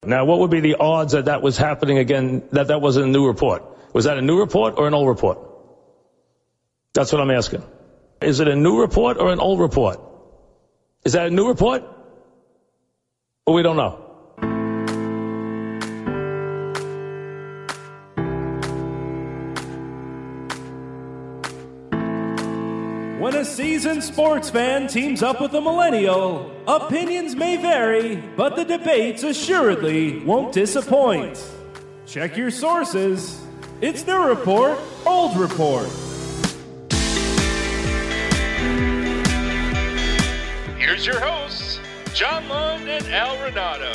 Now, what would be the odds that that was happening again, that wasn't a new report? Was that a new report or an old report? That's what I'm asking. Is it a new report or an old report? Is that a new report? Or we don't know? When a seasoned sports fan teams up with a millennial, opinions may vary, but the debates assuredly won't disappoint. Check your sources. It's new report, old report. Here's your hosts, John Lund and Al Renato.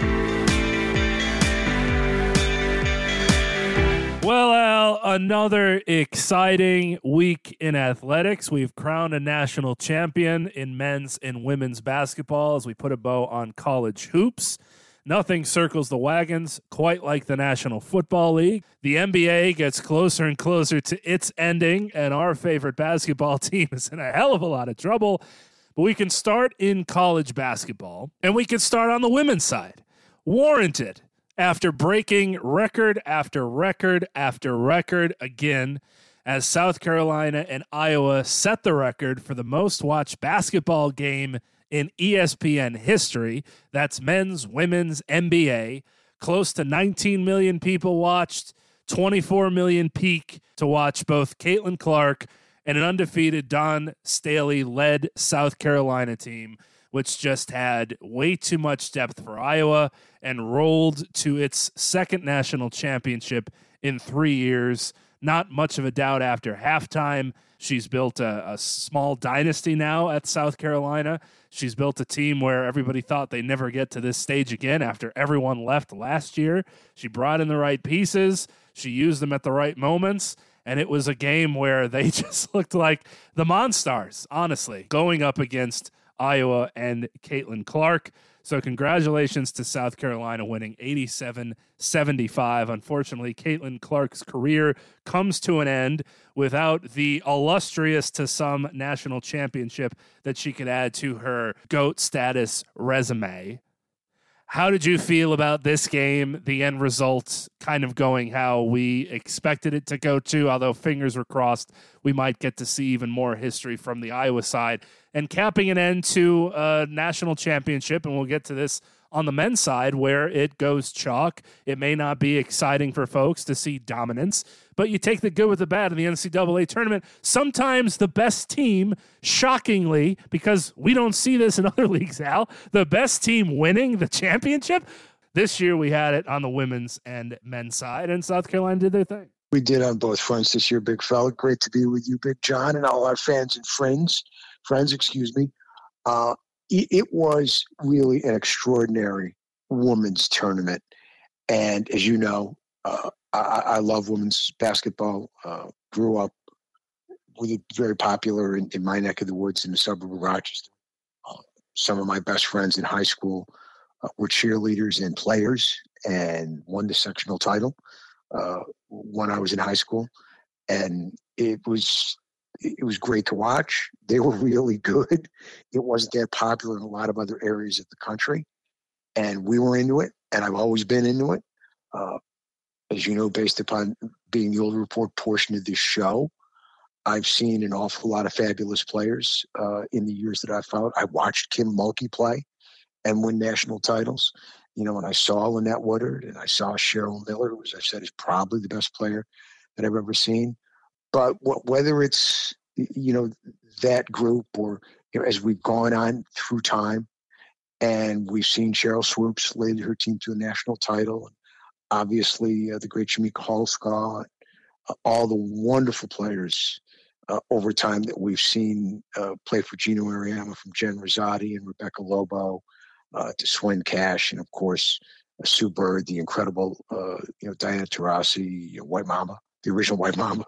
Well, Al, another exciting week in athletics. We've crowned a national champion in men's and women's basketball as we put a bow on college hoops. Nothing circles the wagons quite like the National Football League. The NBA gets closer and closer to its ending, and our favorite basketball team is in a hell of a lot of trouble. But we can start in college basketball, and we can start on the women's side. Warranted. After breaking record after record after record again, as South Carolina and Iowa set the record for the most watched basketball game in ESPN history. That's men's, women's, NBA. Close to 19 million people watched, 24 million peak to watch both Caitlin Clark and an undefeated Dawn Staley-led South Carolina team, which just had way too much depth for Iowa and rolled to its second national championship in 3 years. Not much of a doubt after halftime. She's built a small dynasty now at South Carolina. She's built a team where everybody thought they'd never get to this stage again after everyone left last year. She brought in the right pieces. She used them at the right moments. And it was a game where they just looked like the Monstars, honestly, going up against Iowa and Caitlin Clark. So congratulations to South Carolina winning 87-75. Unfortunately, Caitlin Clark's career comes to an end without the illustrious to some national championship that she could add to her GOAT status resume. How did you feel about this game, the end result kind of going how we expected it to go to, although fingers were crossed we might get to see even more history from the Iowa side, and capping an end to a national championship, and we'll get to this on the men's side where it goes chalk. It may not be exciting for folks to see dominance, but you take the good with the bad in the NCAA tournament. Sometimes the best team, shockingly, because we don't see this in other leagues, Al, the best team winning the championship. This year we had it on the women's and men's side, and South Carolina did their thing. We did on both fronts this year, big fella. Great to be with you, Big John, and all our fans and friends. It was really an extraordinary women's tournament. And as you know, I love women's basketball. Grew up with it, very popular in my neck of the woods in the suburb of Rochester. Some of my best friends in high school were cheerleaders and players and won the sectional title when I was in high school. And it was great to watch. They were really good. It wasn't that popular in a lot of other areas of the country. And we were into it, and I've always been into it. As you know, based upon being the old report portion of this show, I've seen an awful lot of fabulous players in the years that I've followed. I watched Kim Mulkey play and win national titles. You know, when I saw Lynette Woodard and I saw Cheryl Miller, who, as I've said, is probably the best player that I've ever seen. But whether it's, you know, that group or, you know, as we've gone on through time and we've seen Cheryl Swoops lead her team to a national title, and obviously the great Shamika Hall-Skaw, all the wonderful players over time that we've seen play for Gino Ariema, from Jen Rosati and Rebecca Lobo to Swin Cash, and of course Sue Bird, the incredible Diana Taurasi, White Mama, the original White Mama.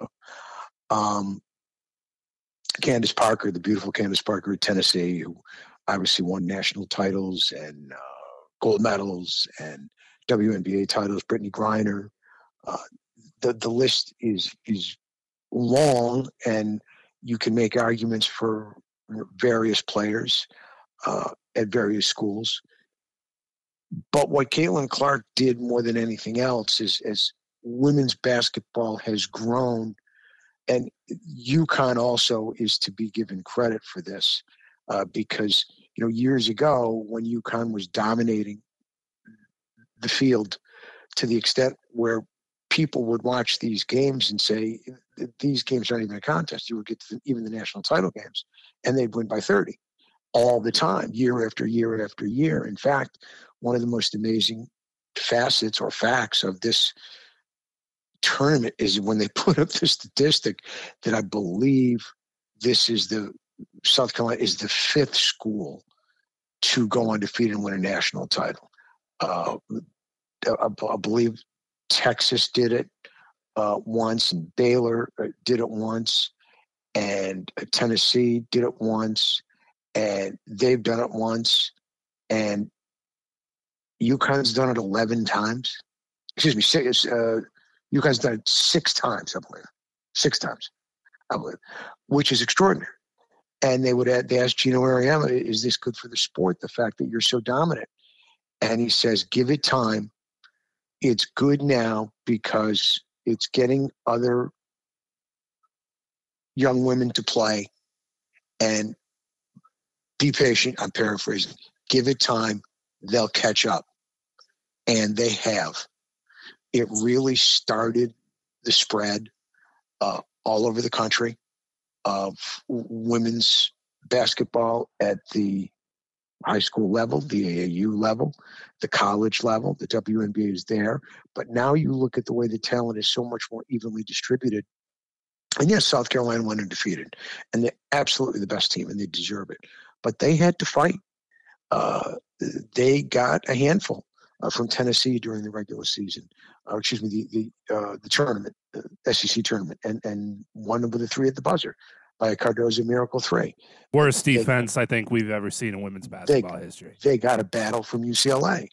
Candace Parker, the beautiful Candace Parker of Tennessee, who obviously won national titles and gold medals and WNBA titles. Brittany Griner. The list is long, and you can make arguments for various players at various schools. But what Caitlin Clark did more than anything else is, as women's basketball has grown, and UConn also is to be given credit for this, because years ago when UConn was dominating the field to the extent where people would watch these games and say, these games aren't even a contest. You would get to even the national title games, and they'd win by 30 all the time, year after year after year. In fact, one of the most amazing facets or facts of this tournament is when they put up the statistic that I believe South Carolina is the 5th school to go undefeated and win a national title. I believe Texas did it once, and Baylor did it once, and Tennessee did it once, and they've done it once, and UConn's done it 11 times. Excuse me, UConn's done it 6 times, I believe. 6 times, I believe, which is extraordinary. And they asked Gino Auriemma, is this good for the sport, the fact that you're so dominant? And he says, give it time. It's good now because it's getting other young women to play, and be patient. I'm paraphrasing. Give it time. They'll catch up. And they have. It really started the spread all over the country of women's basketball at the high school level, the AAU level, the college level. The WNBA is there. But now you look at the way the talent is so much more evenly distributed. And yes, South Carolina went undefeated. And they're absolutely the best team, and they deserve it. But they had to fight. They got a handful from Tennessee during the regular season. The tournament, SEC tournament, and won with a 3 at the buzzer by a Cardozo Miracle 3. Worst defense I think we've ever seen in women's basketball history. They got a battle from UCLA.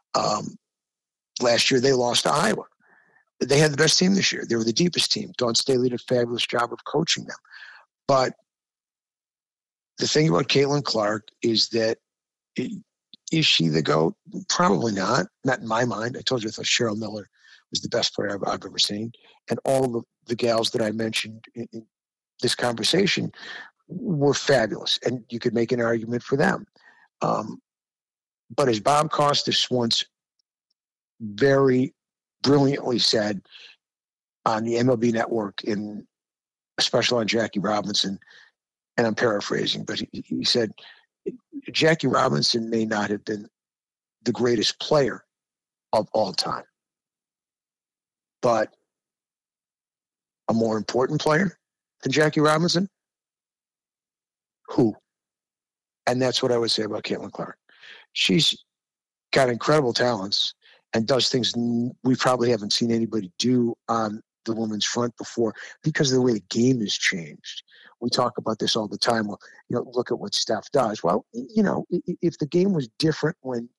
Last year they lost to Iowa. They had the best team this year. They were the deepest team. Dawn Staley did a fabulous job of coaching them. But the thing about Caitlin Clark is that, is she the GOAT? Probably not. Not in my mind. I told you I thought Cheryl Miller was the best player I've ever seen. And all the gals that I mentioned in this conversation were fabulous. And you could make an argument for them. But as Bob Costas once very brilliantly said on the MLB Network in a special on Jackie Robinson, and I'm paraphrasing, but he said, Jackie Robinson may not have been the greatest player of all time, but a more important player than Jackie Robinson? Who? And that's what I would say about Caitlin Clark. She's got incredible talents and does things we probably haven't seen anybody do on the women's front before because of the way the game has changed. We talk about this all the time. Well, look at what Steph does. Well, if the game was different when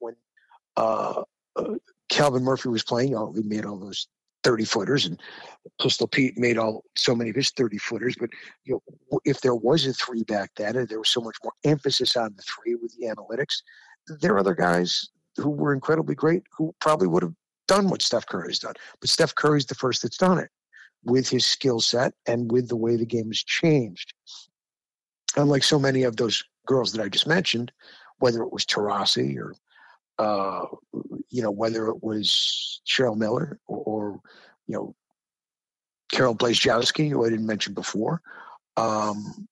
Calvin Murphy was playing, he made all those 30-footers, and Pistol Pete made so many of his 30-footers. But if there was a 3 back then, and there was so much more emphasis on the 3 with the analytics, there are other guys who were incredibly great who probably would have done what Steph Curry has done. But Steph Curry's the first that's done it with his skill set and with the way the game has changed. Unlike so many of those girls that I just mentioned, whether it was Taurasi or whether it was Cheryl Miller or Carol Blazejowski, who I didn't mention before, or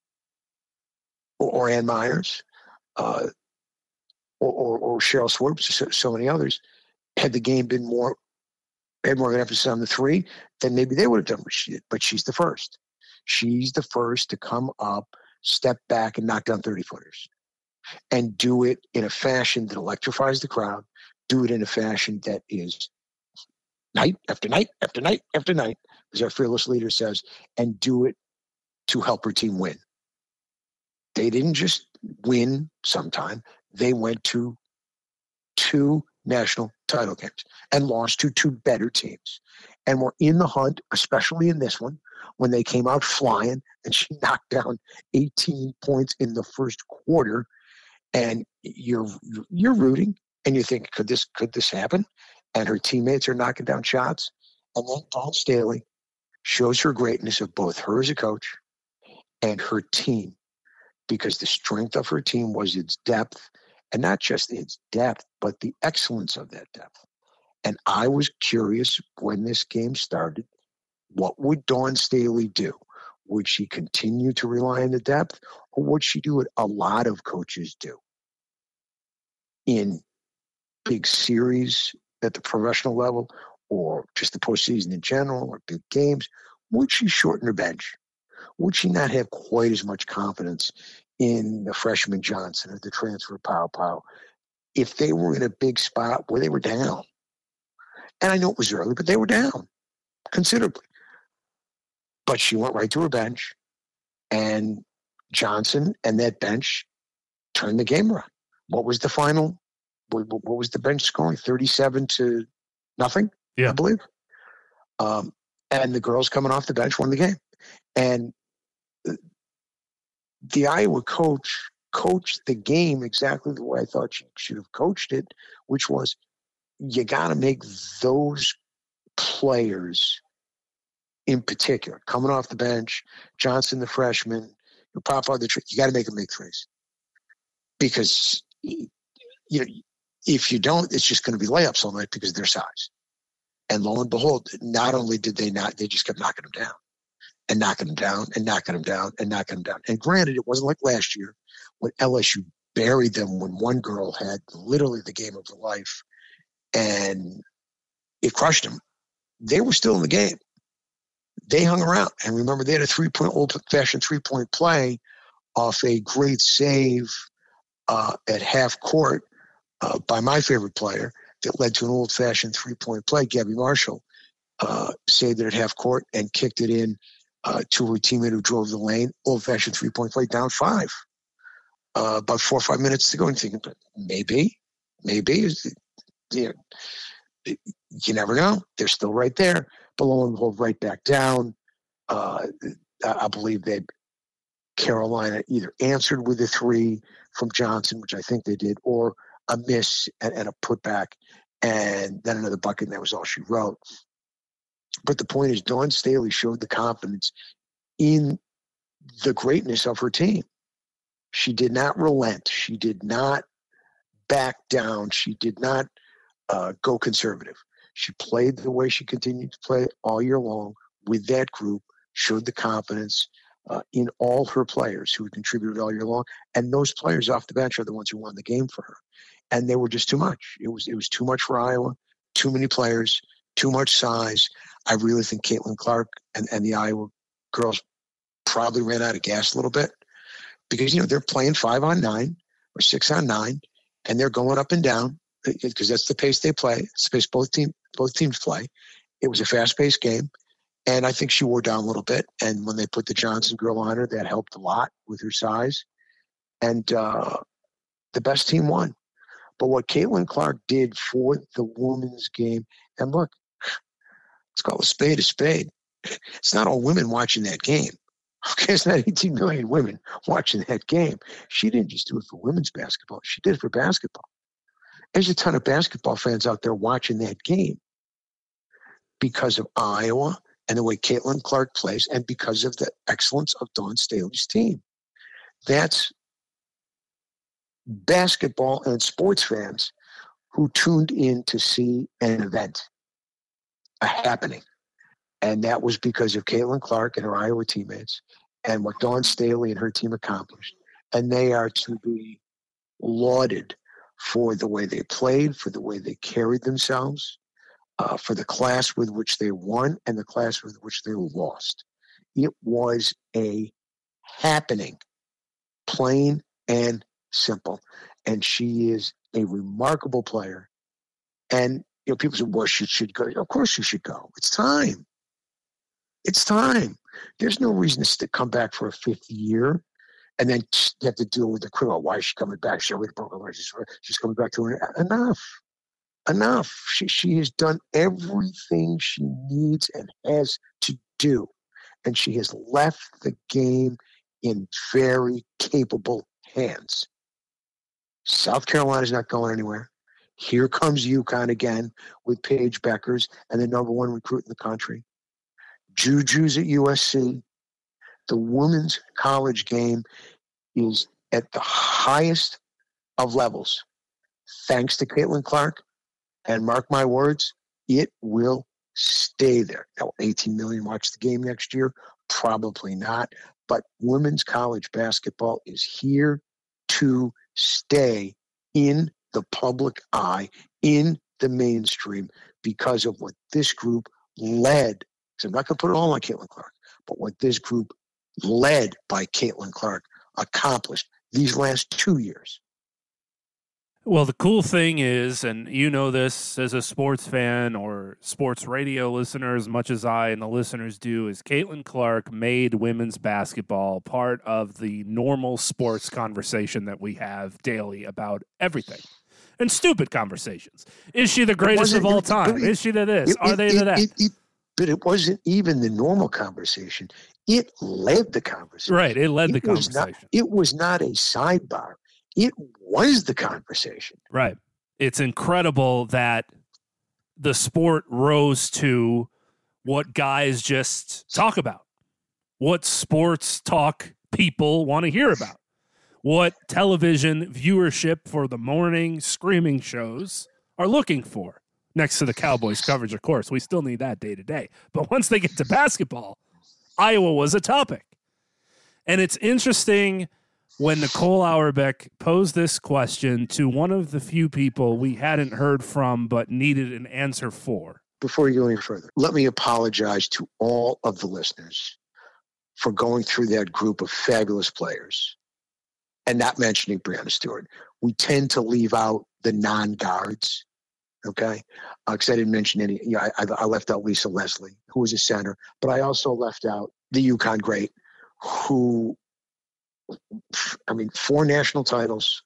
Ann Myers, or Cheryl Swoops, so many others, had the game been had more of an emphasis on the 3, then maybe they would have done what she did. But she's the first. She's the first to come up, step back, and knock down 30-footers. And do it in a fashion that electrifies the crowd. Do it in a fashion that is night after night after night after night, as our fearless leader says, and do it to help her team win. They didn't just win sometime. They went to 2 national title games and lost to 2 better teams. And were in the hunt, especially in this one, when they came out flying and she knocked down 18 points in the first quarter. And you're rooting And you think, could this happen? And her teammates are knocking down shots. And then Dawn Staley shows her greatness of both her as a coach and her team, because the strength of her team was its depth, and not just its depth, but the excellence of that depth. And I was curious when this game started, what would Dawn Staley do? Would she continue to rely on the depth, or would she do what a lot of coaches do in big series at the professional level, or just the postseason in general, or big games? Would she shorten her bench? Would she not have quite as much confidence in the freshman Johnson or the transfer Pau if they were in a big spot where they were down? And I know it was early, but they were down considerably. But she went right to her bench, and Johnson and that bench turned the game around. What was the final? What was the bench scoring? 37-0, yeah. I believe. And the girls coming off the bench won the game. And the Iowa coach coached the game exactly the way I thought she should have coached it, which was, you got to make those players in particular, coming off the bench, Johnson, the freshman, you got to make them make threes. Because, if you don't, it's just going to be layups all night because of their size. And lo and behold, not only did they not, they just kept knocking them down. And knocking them down, and knocking them down, and knocking them down. And granted, it wasn't like last year when LSU buried them when one girl had literally the game of her life and it crushed them. They were still in the game. They hung around. And remember, they had a old-fashioned three-point play off a great save at half court by my favorite player that led to an old-fashioned three-point play. Gabby Marshall saved it at half court and kicked it in to her teammate who drove the lane. Old-fashioned three-point play, down 5. About 4 or 5 minutes to go. And thinking, maybe. You never know. They're still right there. But lo and behold, right back down. I believe that Carolina either answered with a 3 from Johnson, which I think they did, or a miss and a putback, and then another bucket, and that was all she wrote. But the point is, Dawn Staley showed the confidence in the greatness of her team. She did not relent. She did not back down. She did not go conservative. She played the way she continued to play all year long with that group, showed the confidence in all her players who contributed all year long. And those players off the bench are the ones who won the game for her. And they were just too much. It was too much for Iowa, too many players, too much size. I really think Caitlin Clark and the Iowa girls probably ran out of gas a little bit because, they're playing 5-on-9 or 6-on-9, and they're going up and down because that's the pace they play. It's the pace both teams play. It was a fast-paced game, and I think she wore down a little bit. And when they put the Johnson girl on her, that helped a lot with her size. And the best team won. But what Caitlin Clark did for the women's game, and look, let's call a spade. It's not all women watching that game. Okay, it's not 18 million women watching that game. She didn't just do it for women's basketball. She did it for basketball. There's a ton of basketball fans out there watching that game because of Iowa and the way Caitlin Clark plays and because of the excellence of Dawn Staley's team. That's basketball and sports fans who tuned in to see an event, a happening. And that was because of Caitlin Clark and her Iowa teammates and what Dawn Staley and her team accomplished. And they are to be lauded for the way they played, for the way they carried themselves, for the class with which they won and the class with which they lost. It was a happening, plain and simple. And she is a remarkable player. And people say, well, she should go. Of course she should go. It's time. It's time. There's no reason to come back for a 5th year and then have to deal with the criminal. Why is she coming back? She already broke her leg. She's coming back to her. Enough. She has done everything she needs and has to do. And she has left the game in very capable hands. South Carolina's not going anywhere. Here comes UConn again with Paige Beckers and the number one recruit in the country. Juju's at USC. The women's college game is at the highest of levels, thanks to Caitlin Clark. And mark my words, it will stay there. Now, 18 million watch the game next year? Probably not. But women's college basketball is here to stay in the public eye, in the mainstream, because of what this group led. So I'm not going to put it all on Caitlin Clark, but what this group led by Caitlin Clark accomplished these last 2 years. Well, the cool thing is, and you know this as a sports fan or sports radio listener as much as I and the listeners do, is Caitlin Clark made women's basketball part of the normal sports conversation that we have daily about everything. And stupid conversations. Is she the greatest of all time? Is she to this? Are they to that? But it wasn't even the normal conversation. It led the conversation. Right, it led the conversation. It was not a sidebar. It was the conversation. Right. It's incredible that the sport rose to what guys just talk about, what sports talk people want to hear about, what television viewership for the morning screaming shows are looking for. Next to the Cowboys coverage, of course. We still need that day to day. But once they get to basketball, Iowa was a topic. And it's interesting when Nicole Auerbach posed this question to one of the few people we hadn't heard from but needed an answer for. Before you go any further, let me apologize to all of the listeners for going through that group of fabulous players and not mentioning Breanna Stewart. We tend to leave out the non-guards, okay? Because I didn't mention any. You know, I left out Lisa Leslie, who was a center, but I also left out the UConn great, who, 4 national titles.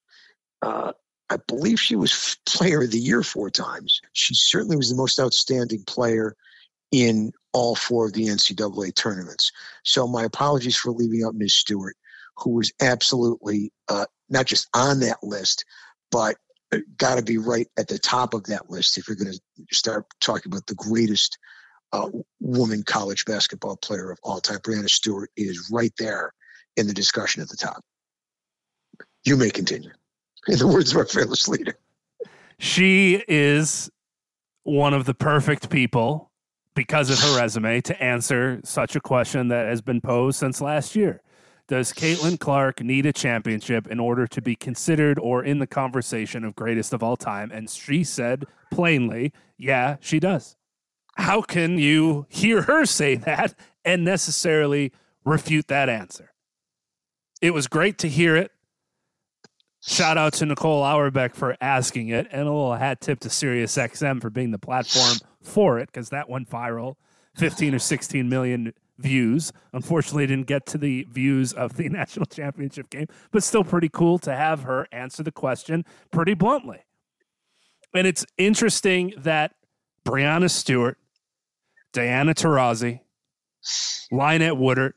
I believe she was player of the year 4 times. She certainly was the most outstanding player in all 4 of the NCAA tournaments. So my apologies for leaving out Ms. Stewart, who was absolutely not just on that list, but got to be right at the top of that list if you're going to start talking about the greatest woman college basketball player of all time. Breanna Stewart is right there in the discussion at the top. You may continue. In the words of our fearless leader. She is one of the perfect people, because of her resume, to answer such a question that has been posed since last year. Does Caitlin Clark need a championship in order to be considered or in the conversation of greatest of all time? And she said plainly, yeah, she does. How can you hear her say that and necessarily refute that answer? It was great to hear it. Shout out to Nicole Auerbach for asking it, and a little hat tip to SiriusXM for being the platform for it, because that went viral, 15 or 16 million views. Unfortunately, didn't get to the views of the national championship game, but still pretty cool to have her answer the question pretty bluntly. And it's interesting that Breanna Stewart, Diana Taurasi, Lynette Woodard,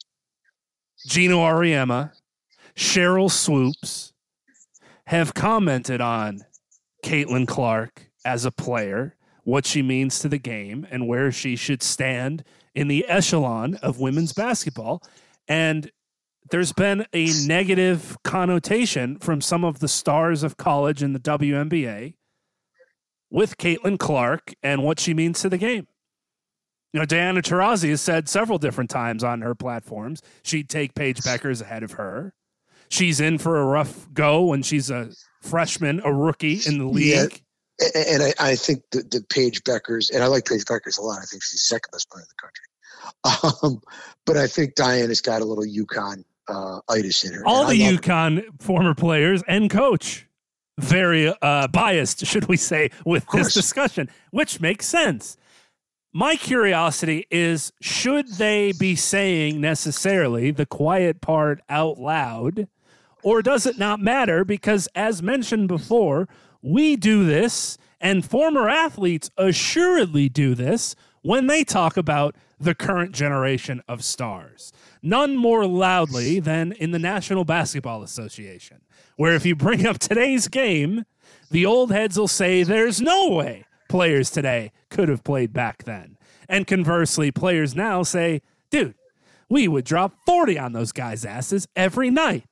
Gino Auriemma, Cheryl Swoops have commented on Caitlin Clark as a player, what she means to the game, and where she should stand in the echelon of women's basketball. And there's been a negative connotation from some of the stars of college in the WNBA with Caitlin Clark and what she means to the game. You know, Diana Taurasi has said several different times on her platforms she'd take Paige Beckers ahead of her. She's in for a rough go when she's a freshman, a rookie in the league. Yeah. And I think the Paige Beckers, and I like Paige Beckers a lot. I think she's the second best player in the country. But I think Diana's got a little UConn itis in her. All the UConn former players and coach very biased, should we say, with this discussion, which makes sense. My curiosity is, should they be saying necessarily the quiet part out loud, or does it not matter? Because as mentioned before, we do this, and former athletes assuredly do this when they talk about the current generation of stars. None more loudly than in the National Basketball Association, where if you bring up today's game, The old heads will say there's no way players today could have played back then. And conversely, players now say, dude, we would drop 40 on those guys' asses every night.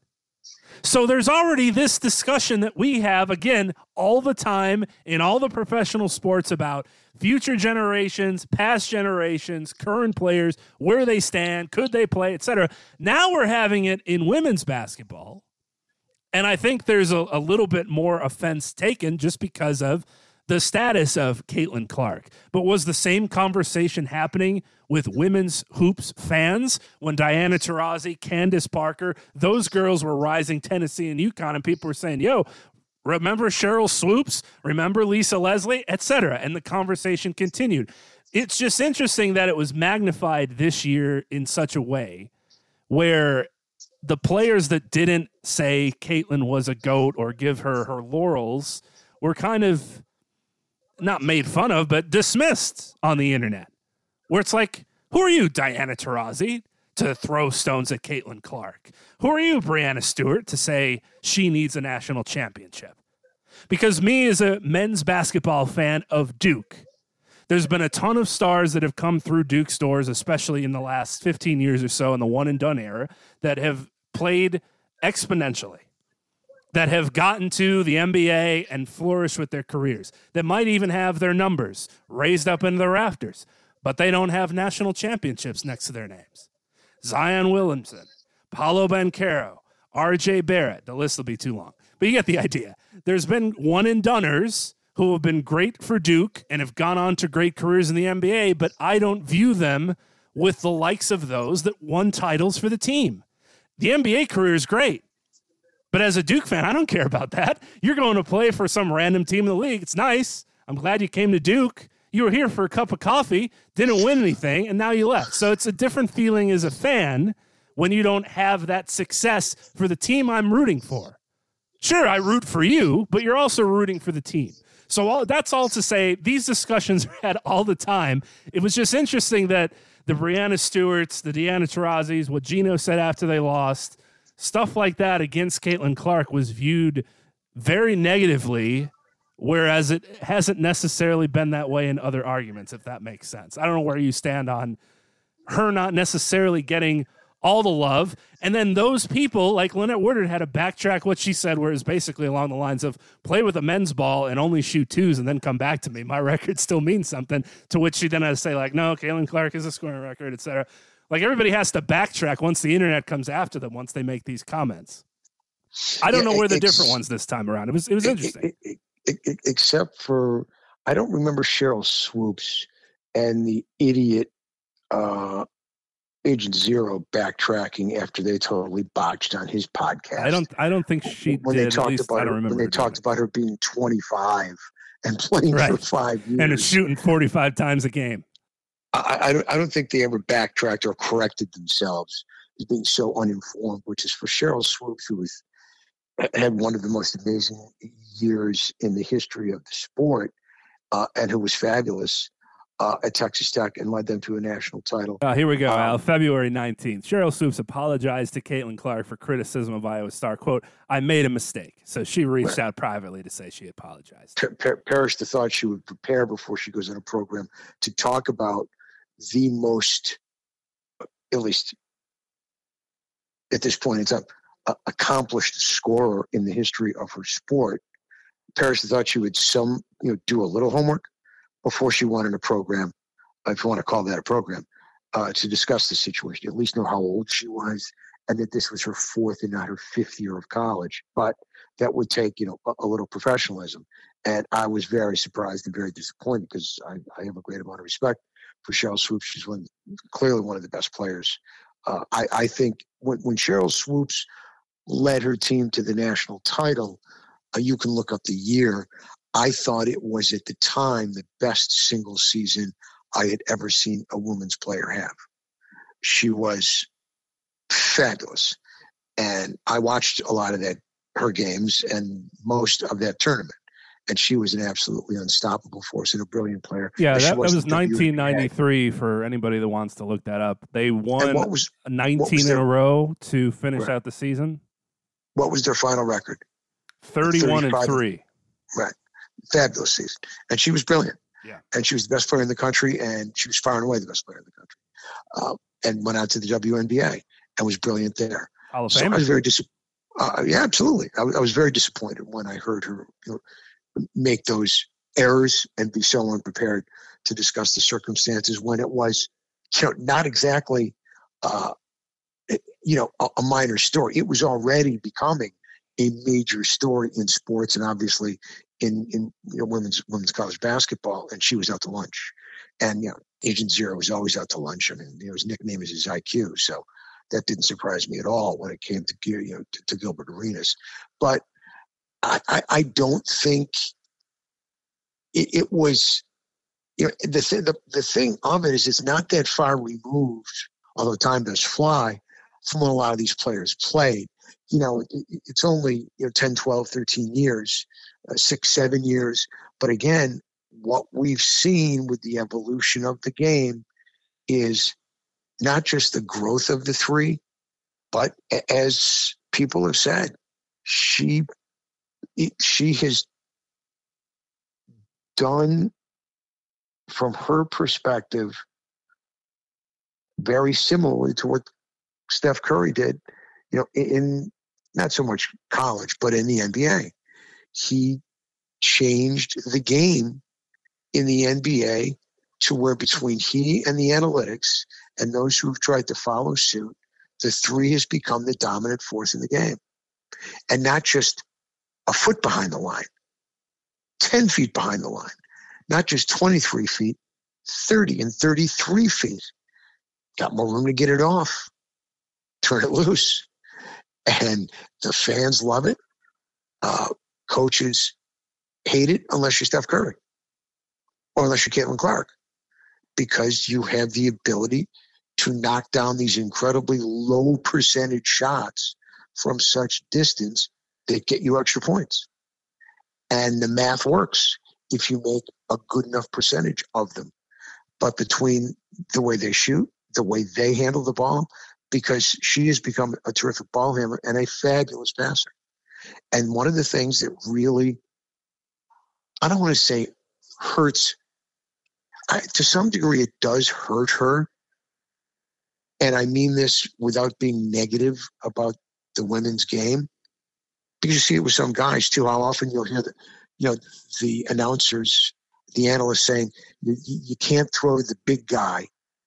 So there's already this discussion that we have, again, all the time in all the professional sports about future generations, past generations, current players, where they stand, could they play, etc. Now we're having it in women's basketball. And I think there's a little bit more offense taken just because of the status of Caitlin Clark. But was the same conversation happening with women's hoops fans when Diana Taurasi, Candace Parker, those girls were rising Tennessee and UConn, and people were saying, yo, remember Cheryl Swoops? Remember Lisa Leslie? Etc. And the conversation continued. It's just interesting that it was magnified this year in such a way where the players that didn't say Caitlin was a GOAT or give her her laurels were kind of not made fun of, but dismissed on the internet. Where it's like, who are you, Diana Taurasi, to throw stones at Caitlin Clark? Who are you, Breanna Stewart, to say she needs a national championship? Because me, as a men's basketball fan of Duke, there's been a ton of stars that have come through Duke's doors, especially in the last 15 years or so in the one-and-done era, that have played exponentially, that have gotten to the NBA and flourished with their careers, that might even have their numbers raised up into the rafters, but they don't have national championships next to their names. Zion Williamson, Paolo Banchero, RJ Barrett, the list will be too long, but you get the idea. There's been one-and-doners who have been great for Duke and have gone on to great careers in the NBA, but I don't view them with the likes of those that won titles for the team. The NBA career is great. But as a Duke fan, I don't care about that. You're going to play for some random team in the league. It's nice. I'm glad you came to Duke. You were here for a cup of coffee, didn't win anything, and now you left. So it's a different feeling as a fan when you don't have that success for the team I'm rooting for. Sure, I root for you, but you're also rooting for the team. So that's all to say, these discussions are had all the time. It was just interesting that the Breanna Stewarts, the Diana Taurasi's, what Gino said after they lost, stuff like that against Caitlin Clark was viewed very negatively, whereas it hasn't necessarily been that way in other arguments, if that makes sense. I don't know where you stand on her not necessarily getting all the love. And then those people, like Lynette Woodard, had to backtrack what she said, where it's basically along the lines of play with a men's ball and only shoot twos and then come back to me. My record still means something, to which she then had to say, like, no, Caitlin Clark is a scoring record, et cetera. Like, everybody has to backtrack once the internet comes after them, once they make these comments. I don't know where the different ones this time around. It was interesting. Except for, I don't remember Cheryl Swoops and the idiot Agent Zero backtracking after they totally botched on his podcast. I don't think she when did. They talked about her, when they talked about her being 25 and playing for 5 years and shooting 45 times a game. I don't think they ever backtracked or corrected themselves as being so uninformed, which is for Cheryl Swoops, who had one of the most amazing years in the history of the sport, and who was fabulous at Texas Tech and led them to a national title. Here we go, Al. February 19th. Cheryl Swoops apologized to Caitlin Clark for criticism of Iowa Star. Quote, I made a mistake. So she reached out privately to say she apologized. Parrish thought she would prepare before she goes on a program to talk about the most, at least at this point in time, accomplished scorer in the history of her sport. Parrish thought she would do a little homework before she went in a program, if you want to call that a program, to discuss the situation, at least know how old she was, and that this was her fourth and not her fifth year of college. But that would take, a little professionalism. And I was very surprised and very disappointed because I have a great amount of respect for Cheryl Swoops. She's clearly one of the best players. I think when Cheryl Swoops led her team to the national title, you can look up the year. I thought it was at the time the best single season I had ever seen a women's player have. She was fabulous. And I watched a lot of her games and most of that tournament. And she was an absolutely unstoppable force and a brilliant player. Yeah, that was 1993 for anybody that wants to look that up. They won 19 in a row to finish out the season. What was their final record? 31-3. Right. Fabulous season. And she was brilliant. Yeah. And she was the best player in the country, and she was far and away the best player in the country. And went out to the WNBA and was brilliant there. Hall of So Famer. I was very yeah, absolutely. I was very disappointed when I heard her make those errors and be so unprepared to discuss the circumstances when it was, not exactly, a minor story. It was already becoming a major story in sports and obviously in women's college basketball. And she was out to lunch, and Agent Zero was always out to lunch. I mean, his nickname is his IQ, so that didn't surprise me at all when it came to Gilbert Arenas. But I don't think it was. The thing of it is it's not that far removed, although time does fly, from when a lot of these players played. It's only 10, 12, 13 years, 6, 7 years. But again, what we've seen with the evolution of the game is not just the growth of the three, but as people have said, she has done, from her perspective, very similarly to what Steph Curry did, in not so much college, but in the NBA. He changed the game in the NBA to where between he and the analytics and those who've tried to follow suit, the three has become the dominant force in the game. And not just a foot behind the line, 10 feet behind the line, not just 23 feet, 30 and 33 feet. Got more room to get it off, turn it loose. And the fans love it. Coaches hate it unless you're Steph Curry or unless you're Caitlin Clark, because you have the ability to knock down these incredibly low percentage shots from such distance that get you extra points. And the math works if you make a good enough percentage of them. But between the way they shoot, the way they handle the ball, because she has become a terrific ball handler and a fabulous passer. And one of the things that really, I don't want to say hurts, to some degree it does hurt her. And I mean this without being negative about the women's game, because you see it with some guys too. How often you'll hear the announcers, the analysts saying, you can't throw the big guy,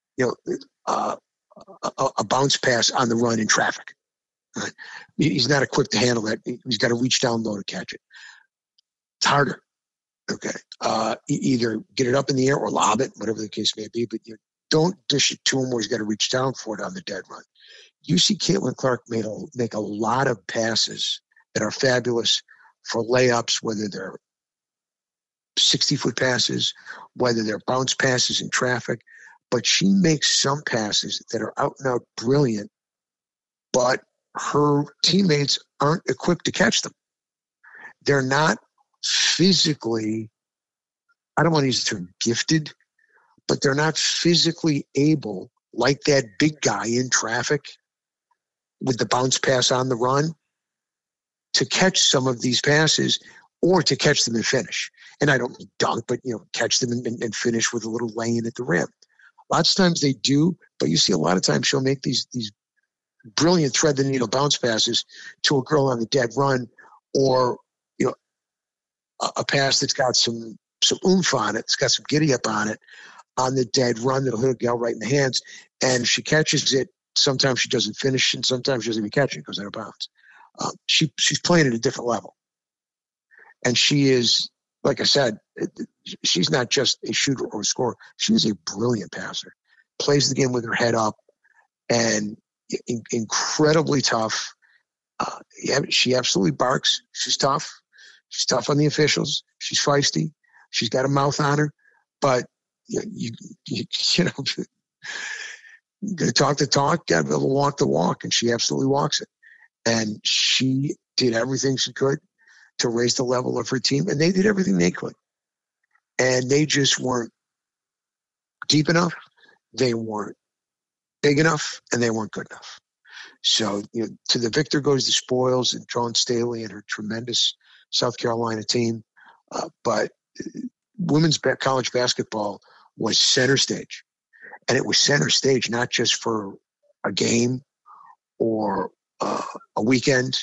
a bounce pass on the run in traffic. Right? He's not equipped to handle that. He's got to reach down low to catch it. It's harder. Okay. Either get it up in the air or lob it, whatever the case may be, but you don't dish it to him where he's got to reach down for it on the dead run. You see Caitlin Clark make a lot of passes that are fabulous for layups, whether they're 60-foot passes, whether they're bounce passes in traffic. But she makes some passes that are out and out brilliant, but her teammates aren't equipped to catch them. They're not physically, I don't want to use the term gifted, but they're not physically able, like that big guy in traffic with the bounce pass on the run, to catch some of these passes or to catch them and finish. And I don't mean dunk, but catch them and finish with a little lay-in at the rim. Lots of times they do, but you see a lot of times she'll make these brilliant thread-the-needle bounce passes to a girl on the dead run, or a pass that's got some oomph on it, it's got some giddy-up on it, on the dead run that'll hit a gal right in the hands. And if she catches it, sometimes she doesn't finish, and sometimes she doesn't even catch it. It goes out of bounds. She's playing at a different level. And she is, like I said, she's not just a shooter or a scorer. She's a brilliant passer. Plays the game with her head up and incredibly tough. She absolutely barks. She's tough. She's tough on the officials. She's feisty. She's got a mouth on her. But you got to talk the talk, got to be able to walk the walk, and she absolutely walks it. And she did everything she could to raise the level of her team, and they did everything they could. And they just weren't deep enough, they weren't big enough, and they weren't good enough. So, to the victor goes the spoils, and Dawn Staley and her tremendous South Carolina team. But women's college basketball was center stage. And it was center stage not just for a game or a weekend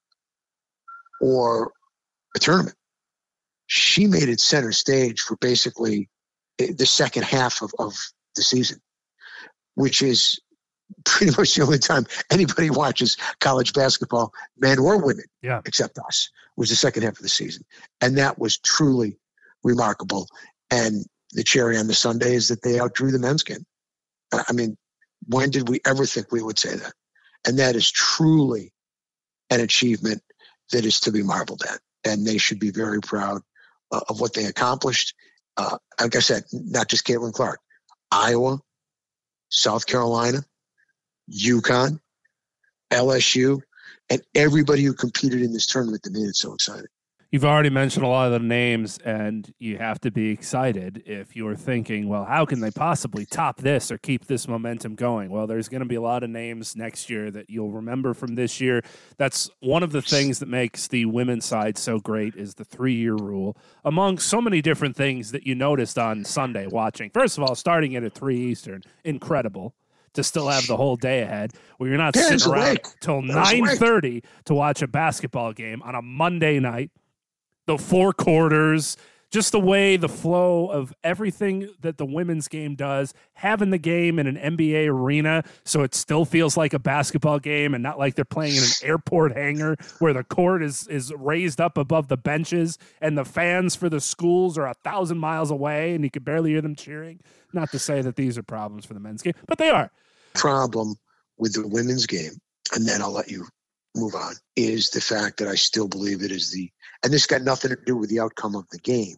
or a tournament. She made it center stage for basically the second half of the season, which is pretty much the only time anybody watches college basketball, men or women, except us, was the second half of the season. And that was truly remarkable. And the cherry on the sundae is that they outdrew the men's game. I mean, when did we ever think we would say that? And that is truly an achievement that is to be marveled at. And they should be very proud of what they accomplished. Like I said, not just Caitlin Clark, Iowa, South Carolina, UConn, LSU, and everybody who competed in this tournament that made it so exciting. You've already mentioned a lot of the names, and you have to be excited if you're thinking, well, how can they possibly top this or keep this momentum going? Well, there's going to be a lot of names next year that you'll remember from this year. That's one of the things that makes the women's side so great is the 3-year rule, among so many different things that you noticed on Sunday watching. First of all, starting at 3 Eastern, incredible. To still have the whole day ahead, where you're not sitting around till 9:30 to watch a basketball game on a Monday night. The 4 quarters, just the way the flow of everything that the women's game does, having the game in an NBA arena so it still feels like a basketball game and not like they're playing in an airport hangar where the court is raised up above the benches and the fans for the schools are 1,000 miles away and you can barely hear them cheering. Not to say that these are problems for the men's game, but they are. Problem with the women's game, and then I'll let you move on, is the fact that I still believe it is and this got nothing to do with the outcome of the game.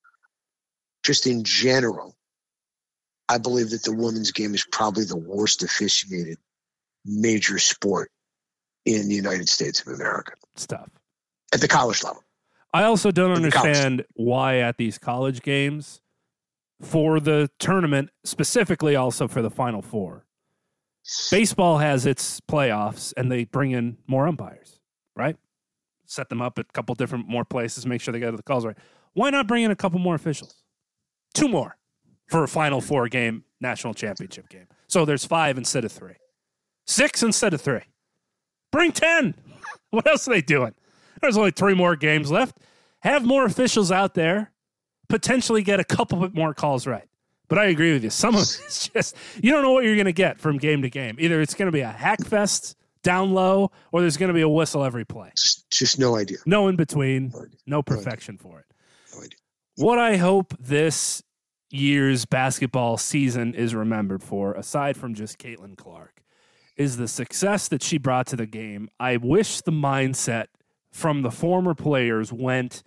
Just in general, I believe that the women's game is probably the worst officiated major sport in the United States of America. Stuff. At the college level. I also don't understand why at these college games, for the tournament, specifically also for the Final Four, baseball has its playoffs and they bring in more umpires, right? Set them up at a couple different more places, make sure they get the calls right. Why not bring in a couple more officials? 2 more for a Final Four game, national championship game. So there's 5 instead of 3. 6 instead of 3. Bring 10. What else are they doing? There's only 3 more games left. Have more officials out there, potentially get a couple bit more calls right. But I agree with you. Some of it's just, you don't know what you're going to get from game to game. Either it's going to be a hack fest down low, or there's going to be a whistle every play. Just no idea. No in between. No perfection for it. No idea. What I hope this year's basketball season is remembered for, aside from just Caitlin Clark, is the success that she brought to the game. I wish the mindset from the former players went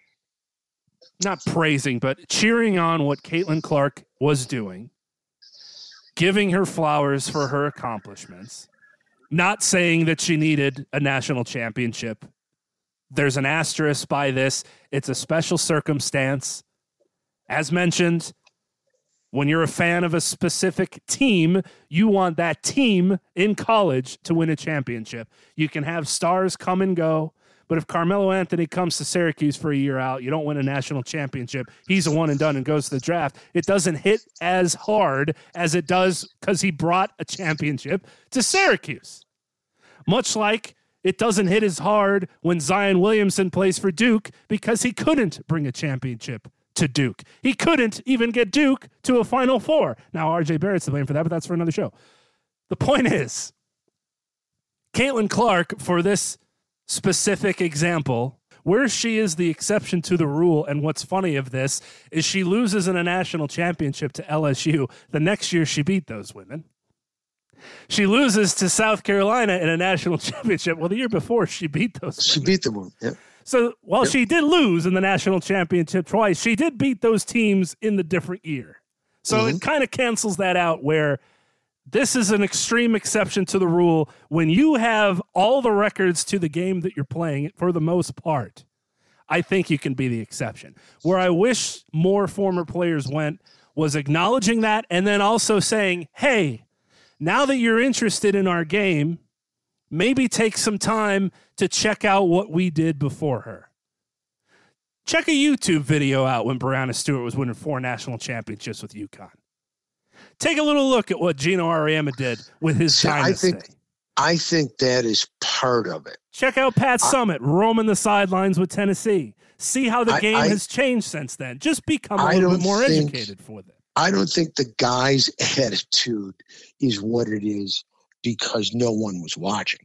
not praising, but cheering on what Caitlin Clark was doing, giving her flowers for her accomplishments, not saying that she needed a national championship. There's an asterisk by this. It's a special circumstance. As mentioned, when you're a fan of a specific team, you want that team in college to win a championship. You can have stars come and go, but if Carmelo Anthony comes to Syracuse for a year out, you don't win a national championship, he's a one and done and goes to the draft, it doesn't hit as hard as it does because he brought a championship to Syracuse. Much like it doesn't hit as hard when Zion Williamson plays for Duke because he couldn't bring a championship to Duke. He couldn't even get Duke to a Final Four. Now, RJ Barrett's to blame for that, but that's for another show. The point is, Caitlin Clark, for this specific example, where she is the exception to the rule, and what's funny of this is she loses in a national championship to LSU. The next year, she beat those women. She loses to South Carolina in a national championship. Well, the year before, she beat those women. She beat them. Yeah. So while she did lose in the national championship twice, she did beat those teams in the different year. So it kind of cancels that out, where this is an extreme exception to the rule. When you have all the records to the game that you're playing, for the most part, I think you can be the exception. Where I wish more former players went was acknowledging that and then also saying, hey, now that you're interested in our game, maybe take some time to check out what we did before her. Check a YouTube video out when Brianna Stewart was winning 4 national championships with UConn. Take a little look at what Gino Auriemma did with his dynasty. I think that is part of it. Check out Pat Summitt roaming the sidelines with Tennessee. See how the game has changed since then. Just become a little bit more educated for that. I don't think the guy's attitude is what it is because no one was watching.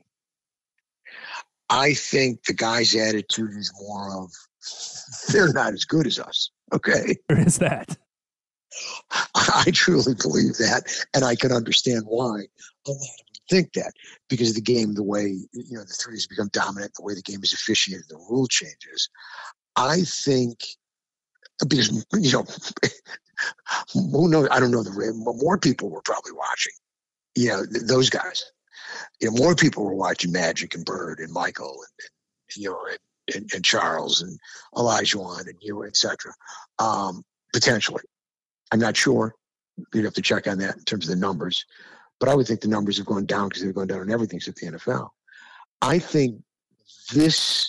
I think the guy's attitude is more of, they're not as good as us, okay? There is that. I truly believe that, and I can understand why a lot of them think that, because of the game, the way, the three has become dominant, the way the game is officiated, the rule changes. I think, because, who knows? I don't know but more people were probably watching, those guys. More people were watching Magic and Bird and Michael and Charles and Olajuwon and et cetera. Potentially. I'm not sure. You'd have to check on that in terms of the numbers. But I would think the numbers have gone down because they've gone down on everything except the NFL. I think this,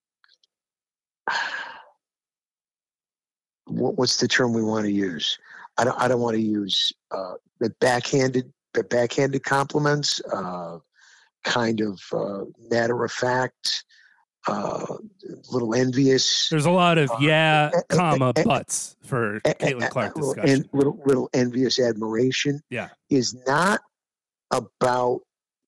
what's the term we want to use? I don't want to use the backhanded compliments, kind of matter of fact, little envious. There's a lot of buts for Caitlin Clark discussion. Little envious admiration. Yeah, is not about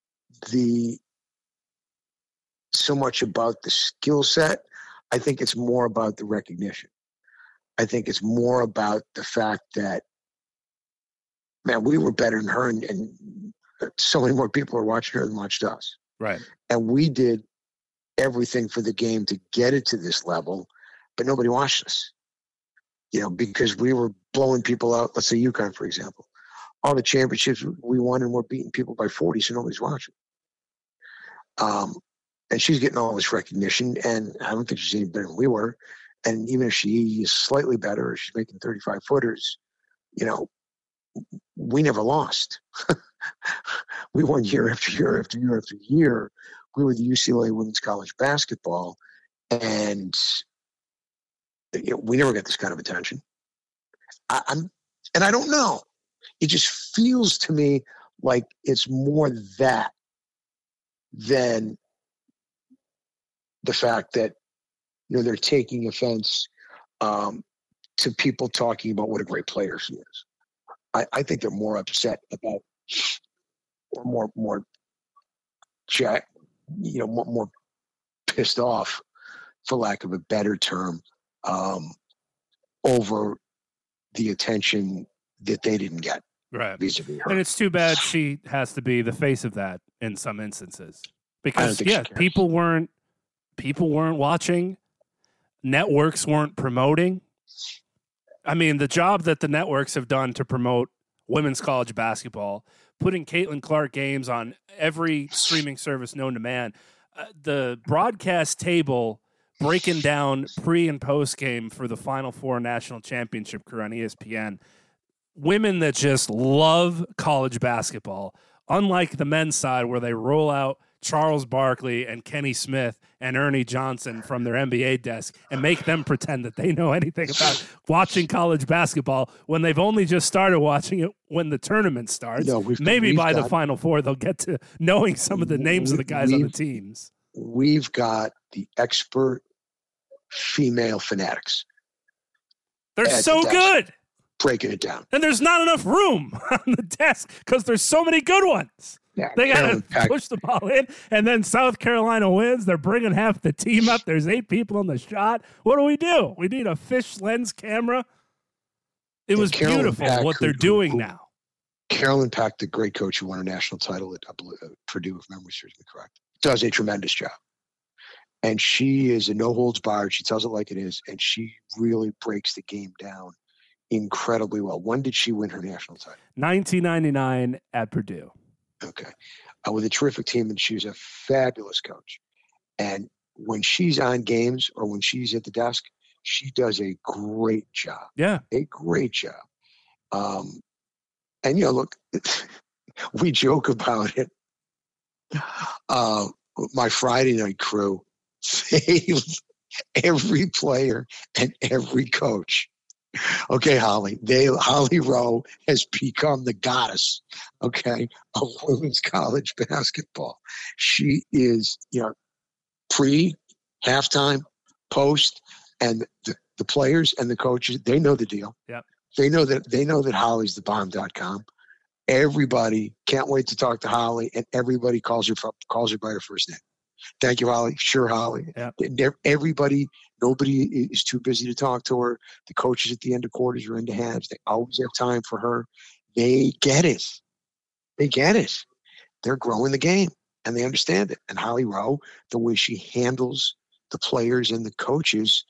so much about the skill set. I think it's more about the recognition. I think it's more about the fact that, man, we were better than her, and so many more people are watching her than watched us. Right. And we did everything for the game to get it to this level, but nobody watched us, because we were blowing people out. Let's say UConn, for example. All the championships we won, and we're beating people by 40, so nobody's watching. And she's getting all this recognition, and I don't think she's any better than we were. And even if she is slightly better, or she's making 35-footers, we never lost. We won year after year after year after year. We were the UCLA women's college basketball, and we never got this kind of attention. And I don't know. It just feels to me like it's more that than the fact that they're taking offense to people talking about what a great player she is. I think they're more upset about, or more pissed off, for lack of a better term, over the attention that they didn't get. Right. Vis-a-vis her. And it's too bad she has to be the face of that in some instances, because people weren't watching, networks weren't promoting. I mean, the job that the networks have done to promote women's college basketball, putting Caitlin Clark games on every streaming service known to man, the broadcast table breaking down pre and post game for the Final Four national championship crew on ESPN. Women that just love college basketball, unlike the men's side where they roll out Charles Barkley and Kenny Smith and Ernie Johnson from their NBA desk and make them pretend that they know anything about watching college basketball when they've only just started watching it when the tournament starts. No, maybe by the Final Four, they'll get to knowing some of the names of the guys on the teams. We've got the expert female fanatics. They're so good. Breaking it down. And there's not enough room on the desk because there's so many good ones. Yeah, they got to push the ball in, and then South Carolina wins. They're bringing half the team up. There's 8 people on the shot. What do? We need a fish lens camera. It was beautiful what they're doing now. Carolyn Pack, the great coach who won a national title at Purdue, if memory serves me correct, does a tremendous job. And she is a no-holds-barred. She tells it like it is, and she really breaks the game down incredibly well. When did she win her national title? 1999 at Purdue. Okay. With a terrific team, and she's a fabulous coach. And when she's on games or when she's at the desk, she does a great job. Yeah. A great job. And, look, we joke about it. My Friday night crew, every player and every coach. Okay, Holly Rowe has become the goddess, okay, of women's college basketball. She is, pre, halftime, post, and the players and the coaches, they know the deal. Yep. They know that Holly's the bomb.com. Everybody can't wait to talk to Holly, and everybody calls her by her first name. Thank you, Holly. Sure, Holly. Yep. Nobody is too busy to talk to her. The coaches at the end of quarters or into halves, they always have time for her. They get it. They're growing the game, and they understand it. And Holly Rowe, the way she handles the players and the coaches,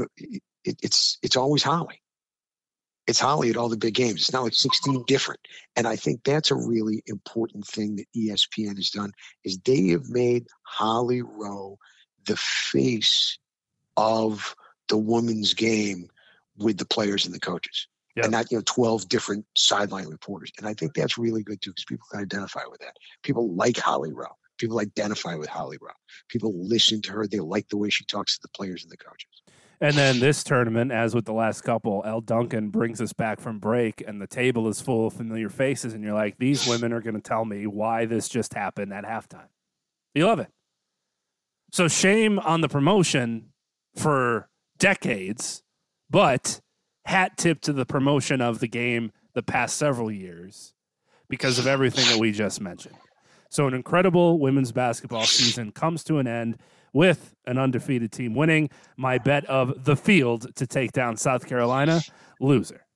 it's always Holly. It's Holly at all the big games. It's not like 16 different. And I think that's a really important thing that ESPN has done, is they have made Holly Rowe the face of the women's game with the players and the coaches. Yep. And not, 12 different sideline reporters. And I think that's really good too, because people can identify with that. People like Holly Rowe. People identify with Holly Rowe. People listen to her. They like the way she talks to the players and the coaches. And then this tournament, as with the last couple, Elle Duncan brings us back from break, and the table is full of familiar faces, and you're like, these women are going to tell me why this just happened at halftime. You love it. So shame on the promotion for decades, but hat tip to the promotion of the game the past several years because of everything that we just mentioned. So an incredible women's basketball season comes to an end with an undefeated team winning. My bet of the field to take down South Carolina, loser.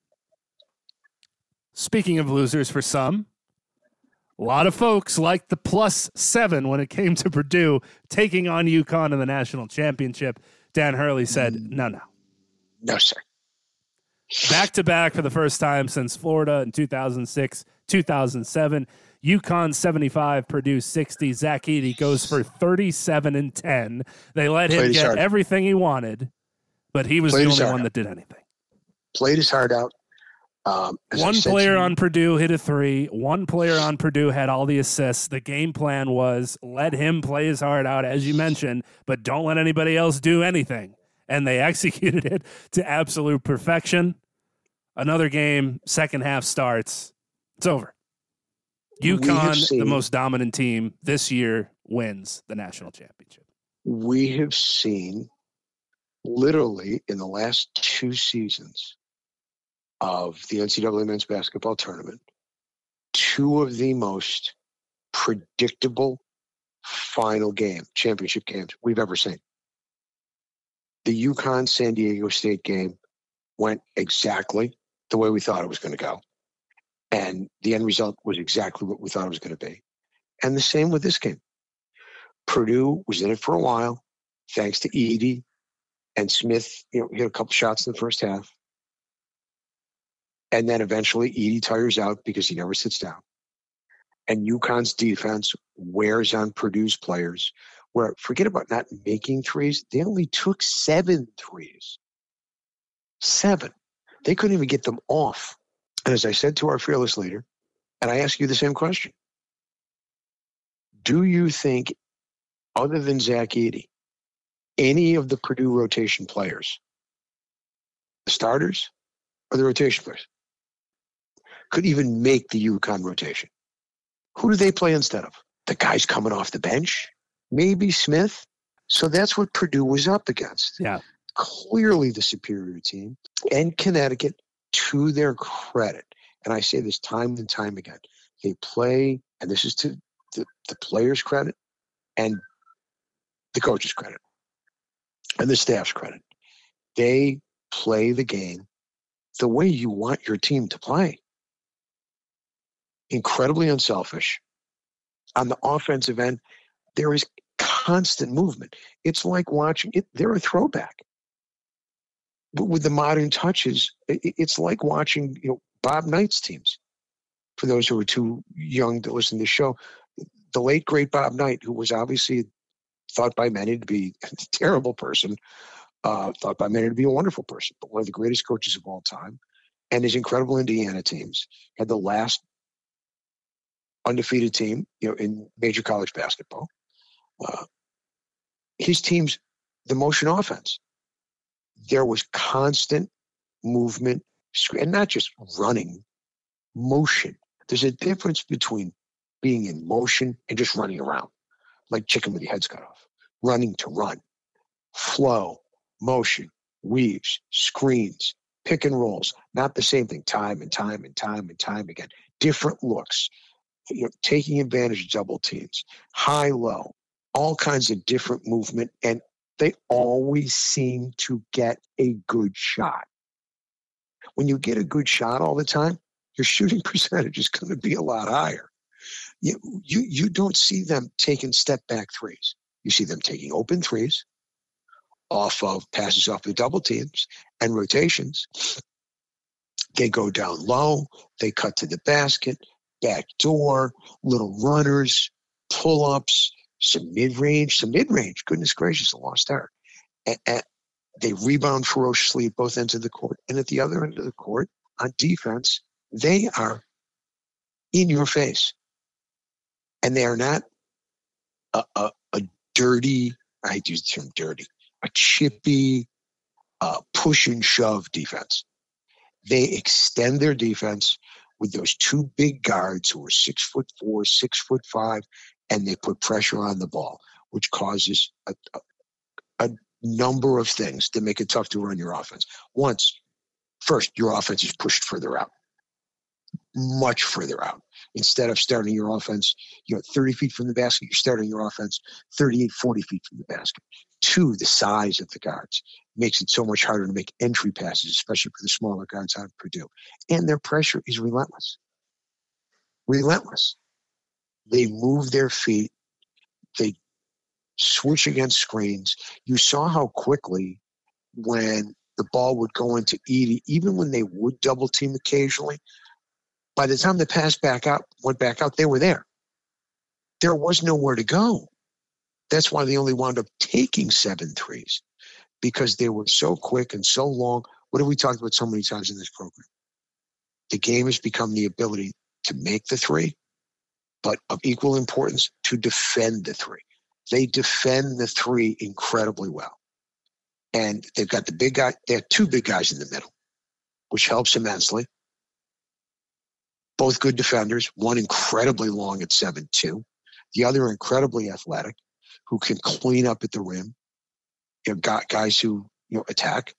Speaking of losers for some, a lot of folks liked the +7 when it came to Purdue taking on UConn in the national championship. Dan Hurley said, no. No, sir. Back-to-back for the first time since Florida in 2006, 2007. UConn 75, Purdue 60. Zach Edey goes for 37 and 10. They let him get everything he wanted, but he was the only one that did anything. Played his heart out. One player on Purdue hit a 3. One player on Purdue had all the assists. The game plan was let him play his heart out, as you mentioned, but don't let anybody else do anything. And they executed it to absolute perfection. Another game, second half starts. It's over. UConn, the most dominant team this year, wins the national championship. We have seen, literally in the last 2 seasons of the NCAA men's basketball tournament, 2 of the most predictable final championship games we've ever seen. The UConn-San Diego State game went exactly the way we thought it was going to go. And the end result was exactly what we thought it was going to be. And the same with this game. Purdue was in it for a while, thanks to Edey and Smith, hit a couple shots in the first half. And then eventually Edey tires out because he never sits down. And UConn's defense wears on Purdue's players, where forget about not making threes. They only took 7 threes. 7. They couldn't even get them off. And as I said to our fearless leader, and I ask you the same question, do you think, other than Zach Edey, any of the Purdue rotation players, the starters or the rotation players, could even make the UConn rotation? Who do they play instead of? The guys coming off the bench? Maybe Smith? So that's what Purdue was up against. Yeah. Clearly the superior team. And Connecticut, to their credit, and I say this time and time again, they play, and this is to the players' credit and the coaches' credit and the staff's credit. They play the game the way you want your team to play. Incredibly unselfish. On the offensive end, there is constant movement. It's like watching it. They're a throwback. But with the modern touches, it's like watching Bob Knight's teams. For those who are too young to listen to the show, the late, great Bob Knight, who was obviously thought by many to be a terrible person, thought by many to be a wonderful person, but one of the greatest coaches of all time, and his incredible Indiana teams had the last undefeated team in major college basketball. His teams, the motion offense. there was constant movement, and not just running, motion. There's a difference between being in motion and just running around, like chicken with your heads cut off. Running to run, flow, motion, weaves, screens, pick and rolls, not the same thing, time and time and time and time again. Different looks, taking advantage of double teams, high, low, all kinds of different movement, and they always seem to get a good shot. When you get a good shot all the time, your shooting percentage is going to be a lot higher. You don't see them taking step-back threes. You see them taking open threes off of passes off the double teams and rotations. They go down low. They cut to the basket, back door, little runners, pull-ups, some mid-range. Goodness gracious, a lost art. And they rebound ferociously at both ends of the court. And at the other end of the court, on defense, they are in your face. And they are not a dirty, I hate to use the term dirty, a chippy, push and shove defense. They extend their defense with those two big guards who are 6'4", 6'5", and they put pressure on the ball, which causes a number of things that make it tough to run your offense. First, your offense is pushed further out, much further out. Instead of starting your offense, 30 feet from the basket, you're starting your offense 38, 40 feet from the basket. Two, the size of the guards makes it so much harder to make entry passes, especially for the smaller guards out of Purdue. And their pressure is relentless. Relentless. They move their feet. They switch against screens. You saw how quickly when the ball would go into Edey, even when they would double team occasionally, by the time the pass went back out, they were there. There was nowhere to go. That's why they only wound up taking 7 threes, because they were so quick and so long. What have we talked about so many times in this program? The game has become the ability to make the three, but of equal importance, to defend the three. They defend the three incredibly well. And they've got the big guy. They have 2 big guys in the middle, which helps immensely. Both good defenders, one incredibly long at 7'2", the other incredibly athletic, who can clean up at the rim. Got guys who attack,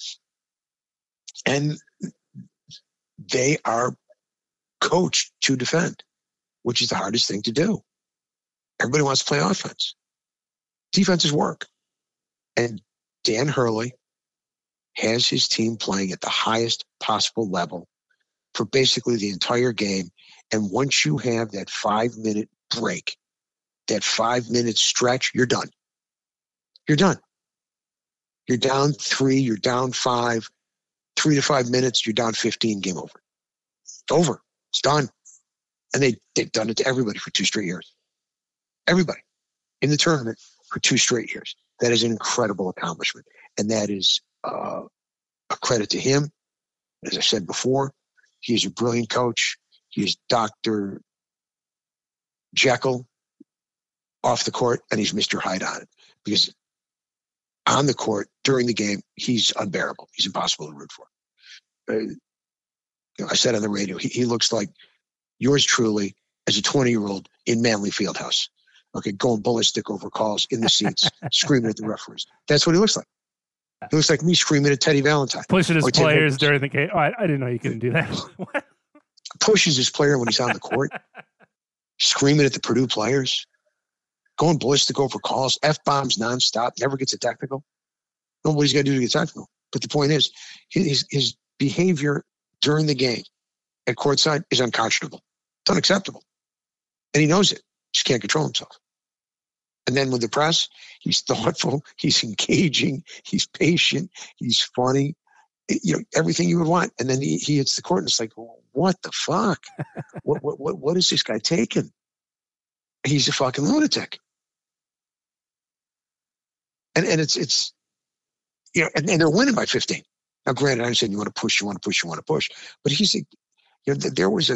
and they are coached to defend, which is the hardest thing to do. Everybody wants to play offense. Defense is work, and Dan Hurley has his team playing at the highest possible level for basically the entire game. And once you have that 5-minute break, that 5-minute stretch, you're done. You're done. You're down 3, you're down 5, 3 to 5 minutes, you're down 15, game over. It's over. It's done. And they've done it to everybody for 2 straight years. Everybody in the tournament for 2 straight years. That is an incredible accomplishment. And that is a credit to him. As I said before, he is a brilliant coach. He is Dr. Jekyll off the court, and he's Mr. Hyde on it. Because on the court, during the game, he's unbearable. He's impossible to root for. I said on the radio, he looks like yours truly as a 20-year-old in Manley Fieldhouse. Okay, going ballistic over calls in the seats, screaming at the referees. That's what he looks like. He looks like me screaming at Teddy Valentine. Pushing his players during the game. Oh, I didn't know you couldn't do that. Pushes his player when he's on the court. Screaming at the Purdue players. Going ballistic over calls. F-bombs nonstop. Never gets a technical. Nobody's got to do to get technical. But the point is, his behavior during the game at courtside is unconscionable. It's unacceptable. And he knows it. Just can't control himself. And then with the press, he's thoughtful, he's engaging, he's patient, he's funny, everything you would want. And then he hits the court and it's like, what the fuck? What is this guy taking? He's a fucking lunatic. And it's and they're winning by 15. Now, granted, I'm saying you want to push. But he's, there was a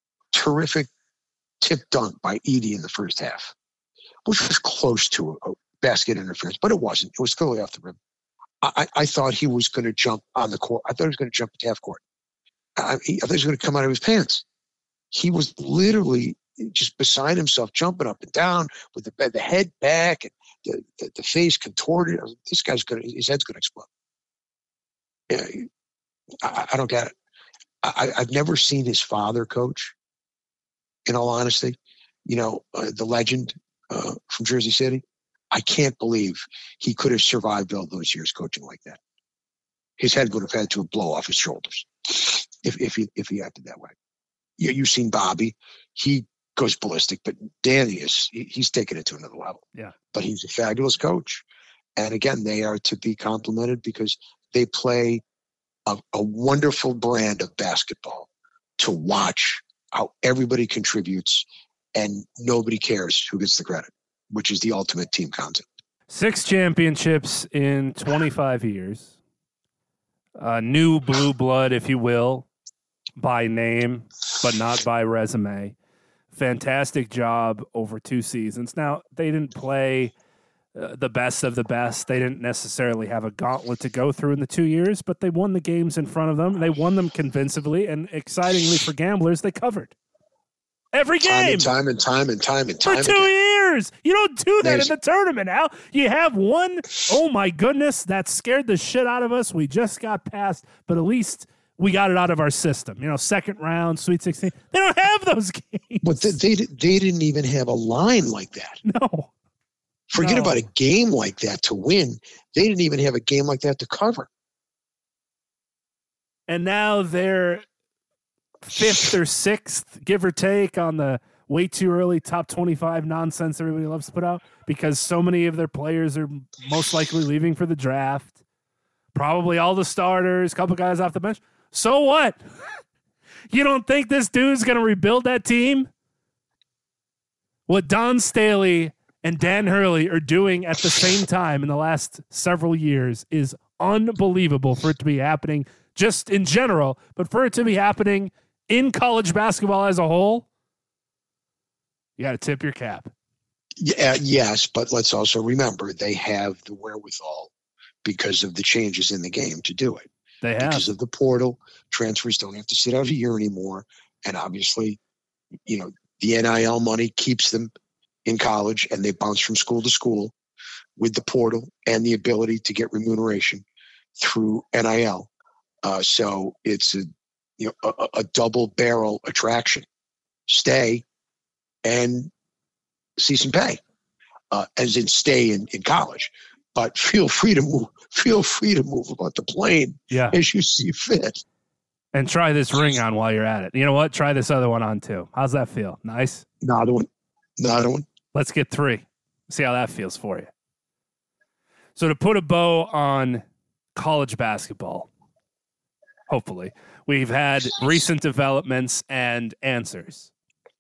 terrific tip dunk by Edey in the first half, which was close to basket interference, but it wasn't. It was clearly off the rim. I thought he was going to jump on the court. I thought he was going to jump at half court. I thought he was going to come out of his pants. He was literally just beside himself, jumping up and down with the head back and the face contorted. This guy's his head's going to explode. Yeah, I don't get it. I've never seen his father coach, in all honesty. The legend from Jersey City. I can't believe he could have survived all those years coaching like that. His head would have had to blow off his shoulders if he acted that way. You've seen Bobby. He goes ballistic, but Danny he's taken it to another level. Yeah. But he's a fabulous coach. And again, they are to be complimented because they play a wonderful brand of basketball to watch how everybody contributes and nobody cares who gets the credit, which is the ultimate team concept. 6 championships in 25 years. New blue blood, if you will, by name, but not by resume. Fantastic job over 2 seasons. Now, they didn't play the best of the best. They didn't necessarily have a gauntlet to go through in the 2 years, but they won the games in front of them. They won them convincingly, and excitingly for gamblers, they covered. Every game. Time and time. For 2 years. You don't do that in the tournament, Al. You have one, oh my goodness, that scared the shit out of us. We just got past, but at least we got it out of our system. Second round, Sweet 16. They don't have those games. But they didn't even have a line like that. No. Forget about a game like that to win. They didn't even have a game like that to cover. And now they're 5th or 6th, give or take, on the way too early top 25 nonsense everybody loves to put out because so many of their players are most likely leaving for the draft. Probably all the starters, a couple guys off the bench. So what? You don't think this dude's going to rebuild that team? What Don Staley and Dan Hurley are doing at the same time in the last several years is unbelievable for it to be happening just in general, but for it to be happening in college basketball as a whole, you got to tip your cap. Yeah, yes, but let's also remember they have the wherewithal because of the changes in the game to do it. They have. Because of the portal, transfers don't have to sit out a year anymore. And obviously, the NIL money keeps them in college and they bounce from school to school with the portal and the ability to get remuneration through NIL. So it's a double barrel attraction. Stay and see some pay, as in stay in college. But feel free to move. Feel free to move about the plane as you see fit. And try this ring on while you're at it. You know what? Try this other one on too. How's that feel? Nice? Another one. Let's get 3. See how that feels for you. So to put a bow on college basketball, hopefully, we've had recent developments and answers.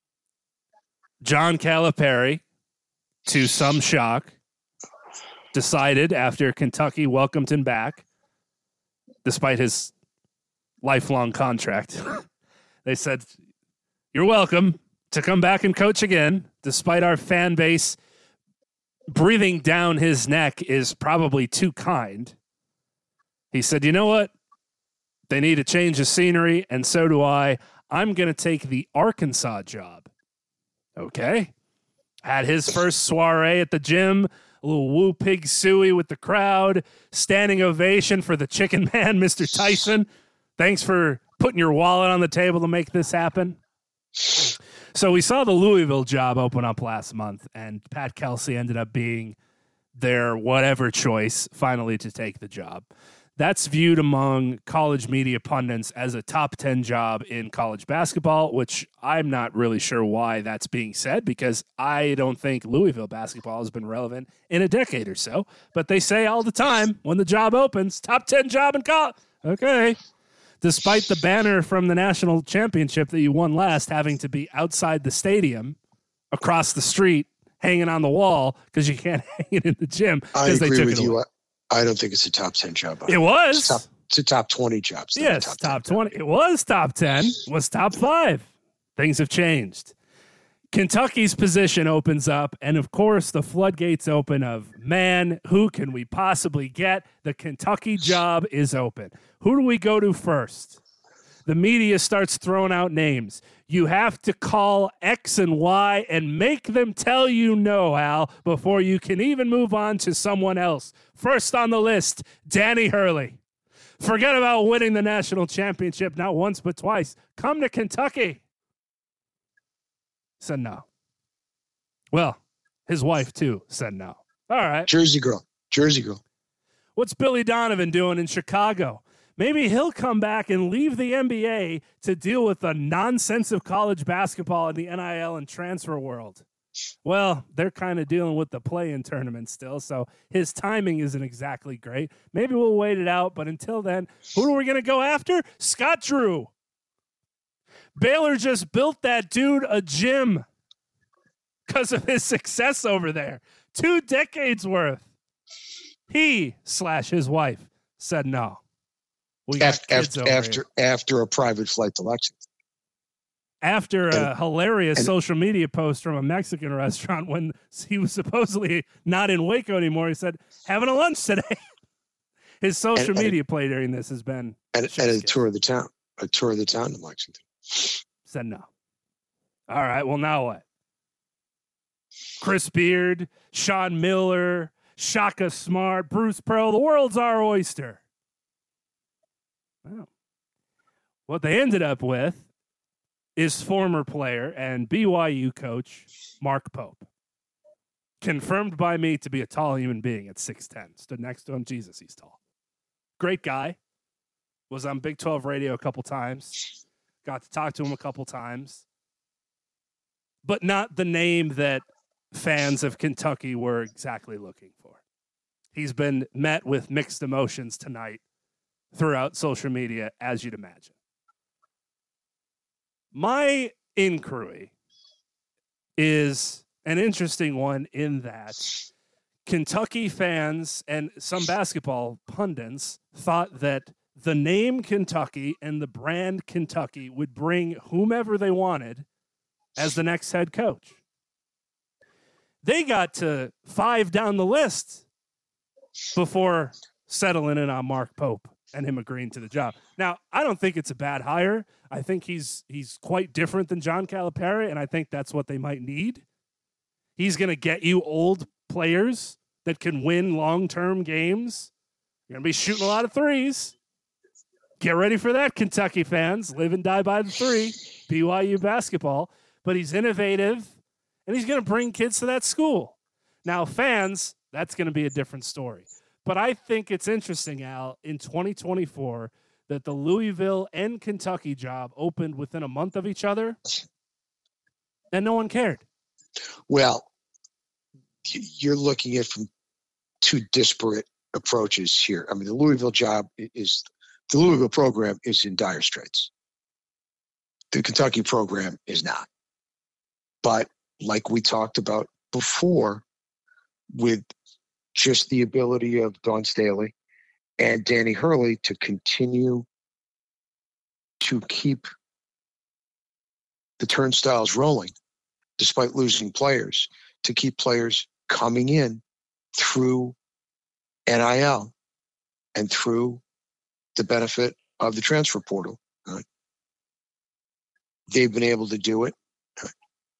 John Calipari, to some shock, decided after Kentucky welcomed him back, despite his lifelong contract. They said, "You're welcome to come back and coach again," despite our fan base breathing down his neck is probably too kind. He said, "You know what? They need to change the scenery, and so do I. I'm going to take the Arkansas job." Okay. Had his first soiree at the gym, a little woo pig suey with the crowd, standing ovation for the chicken man, Mr. Tyson. Thanks for putting your wallet on the table to make this happen. So we saw the Louisville job open up last month, and Pat Kelsey ended up being their whatever choice finally to take the job. That's viewed among college media pundits as a top 10 job in college basketball, which I'm not really sure why that's being said because I don't think Louisville basketball has been relevant in a decade or so. But they say all the time when the job opens, top 10 job in college. Okay. Despite the banner from the national championship that you won last having to be outside the stadium, across the street, hanging on the wall because you can't hang it in the gym. I agree with you. I don't think it's a top 10 job. It was. It's a top 20 job. Yes, top 20. It was top 10. It was top 5. Things have changed. Kentucky's position opens up, and of course the floodgates open of, man, who can we possibly get? The Kentucky job is open. Who do we go to first? The media starts throwing out names. You have to call X and Y and make them tell you no, Al, before you can even move on to someone else. First on the list, Danny Hurley. Forget about winning the national championship, not once but twice. Come to Kentucky. Said no. Well, his wife, too, said no. All right. Jersey girl. What's Billy Donovan doing in Chicago? Maybe he'll come back and leave the NBA to deal with the nonsense of college basketball in the NIL and transfer world. Well, they're kind of dealing with the play-in tournament still, so his timing isn't exactly great. Maybe we'll wait it out, but until then, who are we going to go after? Scott Drew. Baylor just built that dude a gym because of his success over there. 2 decades worth. He/his wife said no. We got after a private flight to Lexington. After a hilarious social media post from a Mexican restaurant when he was supposedly not in Waco anymore, he said, having a lunch today. His social media play during this has been a tour of the town. A tour of the town in Lexington. Said no. All right, well, now what? Chris Beard, Sean Miller, Shaka Smart, Bruce Pearl, the world's our oyster. Well, what they ended up with is former player and BYU coach Mark Pope. Confirmed by me to be a tall human being at 6'10". Stood next to him. Jesus, he's tall. Great guy. Was on Big 12 radio a couple times. Got to talk to him a couple times. But not the name that fans of Kentucky were exactly looking for. He's been met with mixed emotions tonight throughout social media, as you'd imagine. My inquiry is an interesting one in that Kentucky fans and some basketball pundits thought that the name Kentucky and the brand Kentucky would bring whomever they wanted as the next head coach. They got to 5 down the list before settling in on Mark Pope and him agreeing to the job. Now, I don't think it's a bad hire. I think he's quite different than John Calipari, and I think that's what they might need. He's going to get you old players that can win long-term games. You're going to be shooting a lot of threes. Get ready for that, Kentucky fans. Live and die by the 3. BYU basketball. But he's innovative, and he's going to bring kids to that school. Now, fans, that's going to be a different story. But I think it's interesting, Al, in 2024 that the Louisville and Kentucky job opened within a month of each other, and no one cared. Well, you're looking at from 2 disparate approaches here. I mean, the Louisville program is in dire straits. The Kentucky program is not. But like we talked about before, with just the ability of Dawn Staley and Danny Hurley to continue to keep the turnstiles rolling, despite losing players, to keep players coming in through NIL and through the benefit of the transfer portal. Right? They've been able to do it. Right?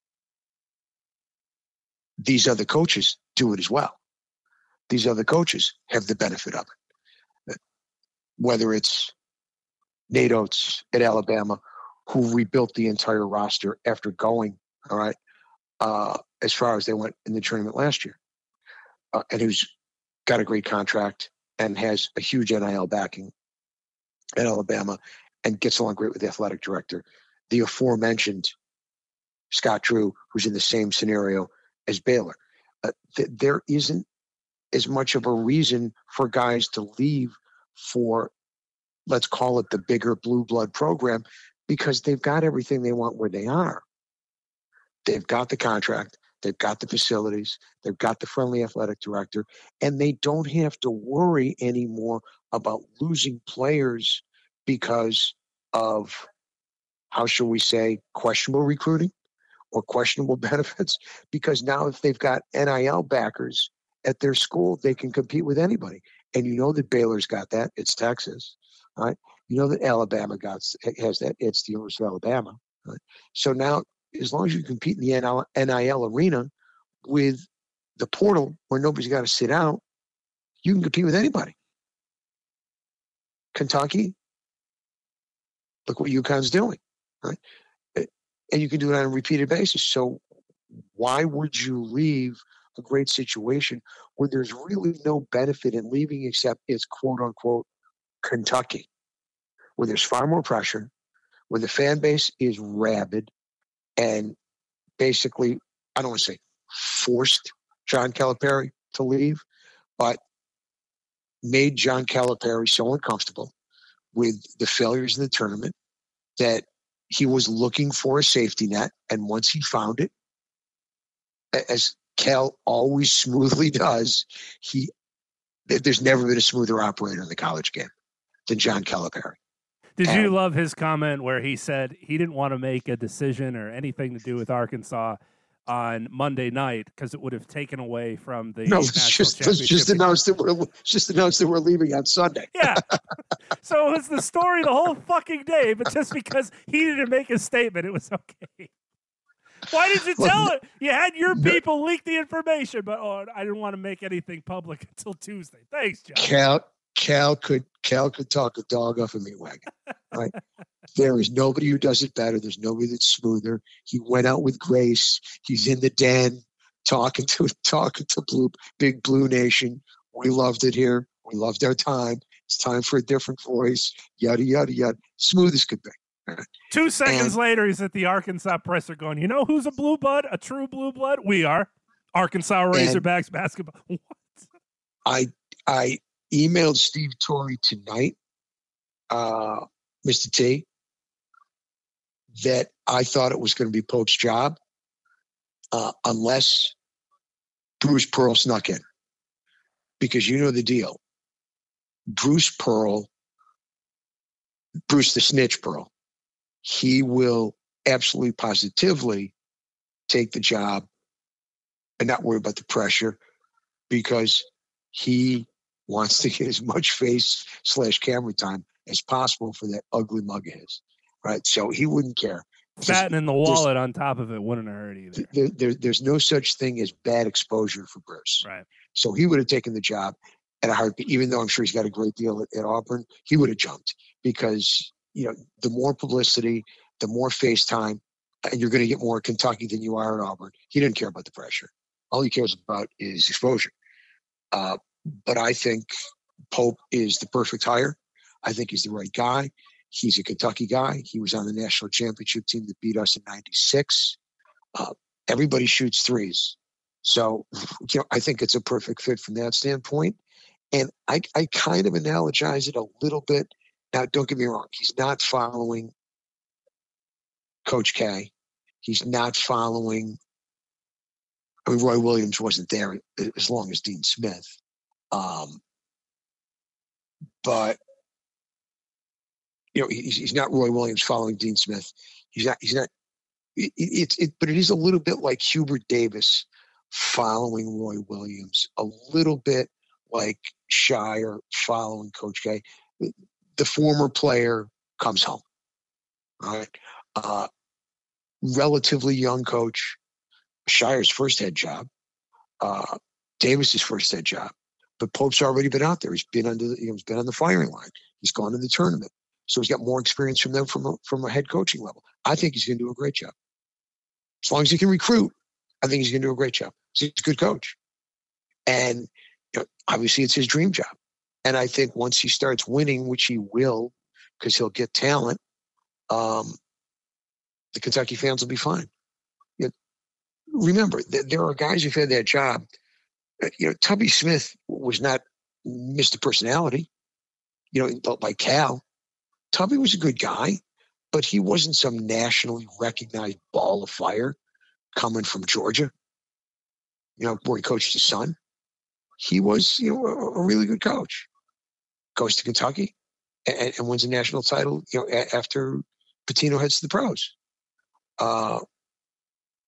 These other coaches do it as well. These other coaches have the benefit of it. Whether it's Nate Oates at Alabama, who rebuilt the entire roster after going, all right, as far as they went in the tournament last year, and who's got a great contract and has a huge NIL backing at Alabama and gets along great with the athletic director. The aforementioned Scott Drew, who's in the same scenario as Baylor. There isn't as much of a reason for guys to leave for, let's call it the bigger blue blood program, because they've got everything they want where they are. They've got the contract, they've got the facilities, they've got the friendly athletic director, and they don't have to worry anymore about losing players because of, how shall we say, questionable recruiting or questionable benefits, because now if they've got NIL backers at their school, they can compete with anybody. And you know that Baylor's got that. It's Texas, right? You know that Alabama has that. It's the University of Alabama, right? So now, as long as you compete in the NIL arena with the portal where nobody's got to sit out, you can compete with anybody. Kentucky, look what UConn's doing, right? And you can do it on a repeated basis. So why would you leave a great situation where there's really no benefit in leaving except it's quote unquote Kentucky, where there's far more pressure, where the fan base is rabid, and basically, I don't want to say forced John Calipari to leave, but made John Calipari so uncomfortable with the failures in the tournament that he was looking for a safety net. And once he found it, as Cal always smoothly does, there's never been a smoother operator in the college game than John Calipari. Did you love his comment where he said he didn't want to make a decision or anything to do with Arkansas on Monday night because it would have taken away from the national championship? Let's just announce that we're leaving on Sunday. Yeah. So it was the story the whole fucking day, but just because he didn't make a statement, it was okay. Why did you tell it? You had your people leak the information, but I didn't want to make anything public until Tuesday. Thanks, John. Cal could talk a dog off a meat wagon. Right? There is nobody who does it better. There's nobody that's smoother. He went out with grace. He's in the den talking to Big Blue Nation. We loved it here. We loved our time. It's time for a different voice. Yada yada yada. Smooth as could be. 2 seconds later, he's at the Arkansas presser going, you know who's a blue blood, a true blue blood? We are. Arkansas Razorbacks basketball. What? I emailed Steve Torrey tonight, Mr. T, that I thought it was going to be Pope's job unless Bruce Pearl snuck in. Because you know the deal. Bruce the Snitch Pearl, he will absolutely positively take the job and not worry about the pressure because he wants to get as much face/camera time as possible for that ugly mug of his, right? So he wouldn't care. Fattening the wallet on top of it wouldn't have hurt either. There's no such thing as bad exposure for Bruce. Right. So he would have taken the job at a heartbeat, even though I'm sure he's got a great deal at Auburn. He would have jumped because, the more publicity, the more face time, and you're going to get more at Kentucky than you are at Auburn. He didn't care about the pressure. All he cares about is exposure. But I think Pope is the perfect hire. I think he's the right guy. He's a Kentucky guy. He was on the national championship team that beat us in '96. Everybody shoots threes. So, I think it's a perfect fit from that standpoint. And I kind of analogize it a little bit. Now, don't get me wrong. He's not following Coach K. He's not following Roy Williams wasn't there as long as Dean Smith. But he's not Roy Williams following Dean Smith. He's not. But it is a little bit like Hubert Davis following Roy Williams. A little bit like Shire following Coach K. The former player comes home. All right. Relatively young coach. Shire's first head job. Davis's first head job. But Pope's already been out there. He's been on the firing line. He's gone to the tournament. So he's got more experience from them from a head coaching level. I think he's going to do a great job. As long as he can recruit, I think he's going to do a great job. He's a good coach. And obviously it's his dream job. And I think once he starts winning, which he will, because he'll get talent, the Kentucky fans will be fine. Remember, there are guys who've had that job. Tubby Smith was not Mr. Personality, like Cal. Tubby was a good guy, but he wasn't some nationally recognized ball of fire coming from Georgia, where he coached his son. He was, a really good coach. Goes to Kentucky and wins a national title, after Pitino heads to the pros.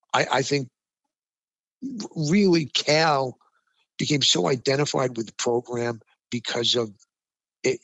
I think really Cal became so identified with the program because of it,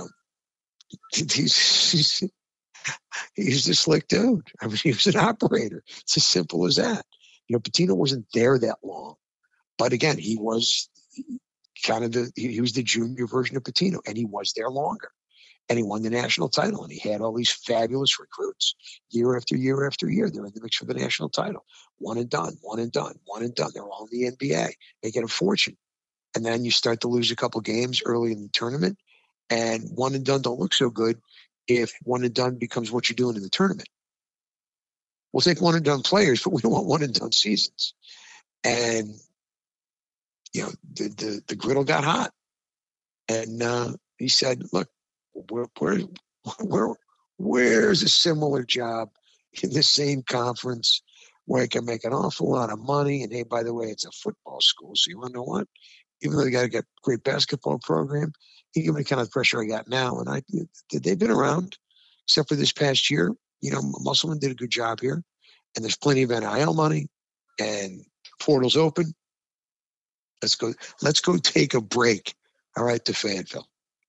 he's a slick dude. I mean, he was an operator. It's as simple as that. Pitino wasn't there that long, but again, he was kind of he was the junior version of Pitino, and he was there longer, and he won the national title, and he had all these fabulous recruits year after year after year. They're in the mix for the national title. One and done. They're all in the NBA. They get a fortune. And then you start to lose a couple games early in the tournament, and one and done don't look so good if one and done becomes what you're doing in the tournament. We'll take one and done players, but we don't want one and done seasons. And, the griddle got hot. And he said, look, where's a similar job in the same conference where I can make an awful lot of money? And hey, by the way, it's a football school. So you want to know what? Even though they got a great basketball program, he gave me the kind of pressure I got now. And they've been around, except for this past year. Musselman did a good job here, and there's plenty of NIL money, and portal's open. Let's go take a break. All right, to Fayetteville.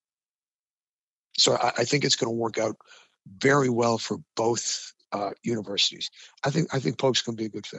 So I think it's going to work out very well for both universities. I think Pope's going to be a good fit.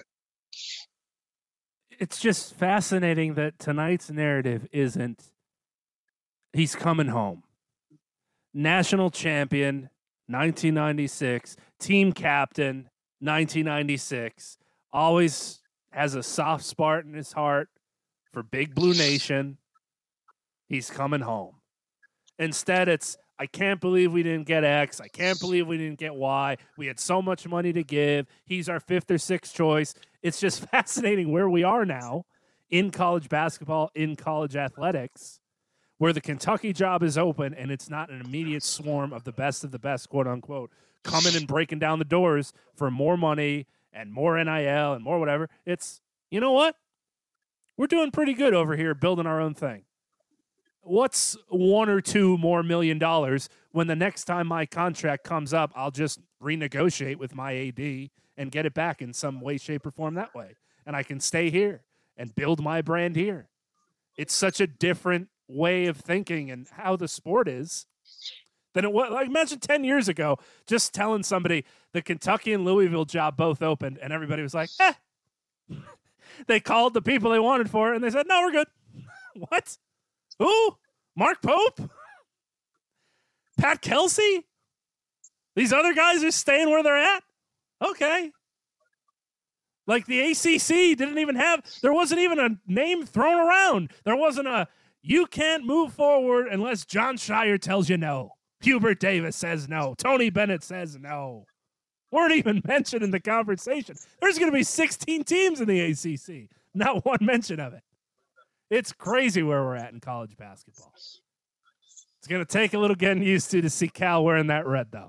It's just fascinating that tonight's narrative isn't he's coming home. National champion, 1996, team captain, 1996, always has a soft spot in his heart for Big Blue Nation. He's coming home. Instead, it's, I can't believe we didn't get X. I can't believe we didn't get Y. We had so much money to give. He's our 5th or 6th choice. It's just fascinating where we are now in college basketball, in college athletics, where the Kentucky job is open and it's not an immediate swarm of the best, quote unquote, coming and breaking down the doors for more money and more NIL and more whatever. It's, you know what? We're doing pretty good over here building our own thing. What's $1 or $2 more million when the next time my contract comes up, I'll just renegotiate with my AD and get it back in some way, shape, or form that way. And I can stay here and build my brand here. It's such a different way of thinking and how the sport is than it was. Like, imagine 10 years ago, just telling somebody the Kentucky and Louisville job both opened, and everybody was like, They called the people they wanted for it, and they said, no, we're good. What? Who? Mark Pope? Pat Kelsey? These other guys are staying where they're at? Okay. Like the ACC didn't even have, there wasn't even a name thrown around. There wasn't a, you can't move forward unless John Shire tells you no. Hubert Davis says no. Tony Bennett says no. Weren't even mentioned in the conversation. There's going to be 16 teams in the ACC. Not one mention of it. It's crazy where we're at in college basketball. It's going to take a little getting used to see Cal wearing that red, though.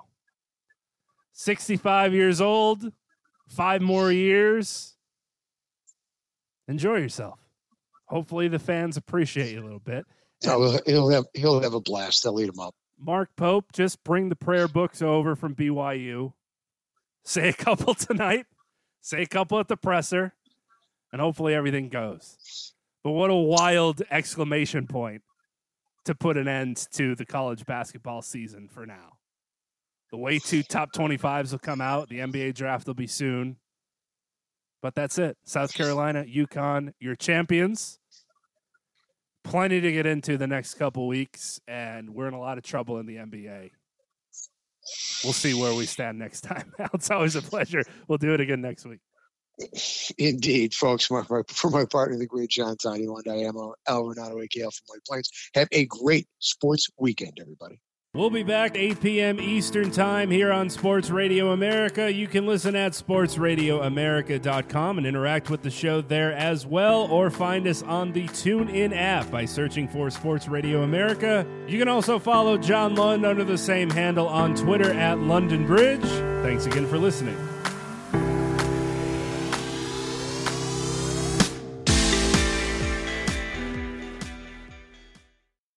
65 years old, 5 more years. Enjoy yourself. Hopefully the fans appreciate you a little bit. No, he'll have a blast. They'll eat him up. Mark Pope, just bring the prayer books over from BYU. Say a couple tonight. Say a couple at the presser. And hopefully everything goes. But what a wild exclamation point to put an end to the college basketball season for now. The way 2 top 25s will come out. The NBA draft will be soon. But that's it. South Carolina, UConn, your champions. Plenty to get into the next couple weeks, and we're in a lot of trouble in the NBA. We'll see where we stand next time. It's always a pleasure. We'll do it again next week. Indeed, folks. For my partner, the great John Tiny One, I am Al Renato, AKL from White Plains. Have a great sports weekend, everybody. We'll be back 8 p.m. Eastern Time here on Sports Radio America. You can listen at sportsradioamerica.com and interact with the show there as well, or find us on the TuneIn app by searching for Sports Radio America. You can also follow John Lund under the same handle on Twitter at London Bridge. Thanks again for listening.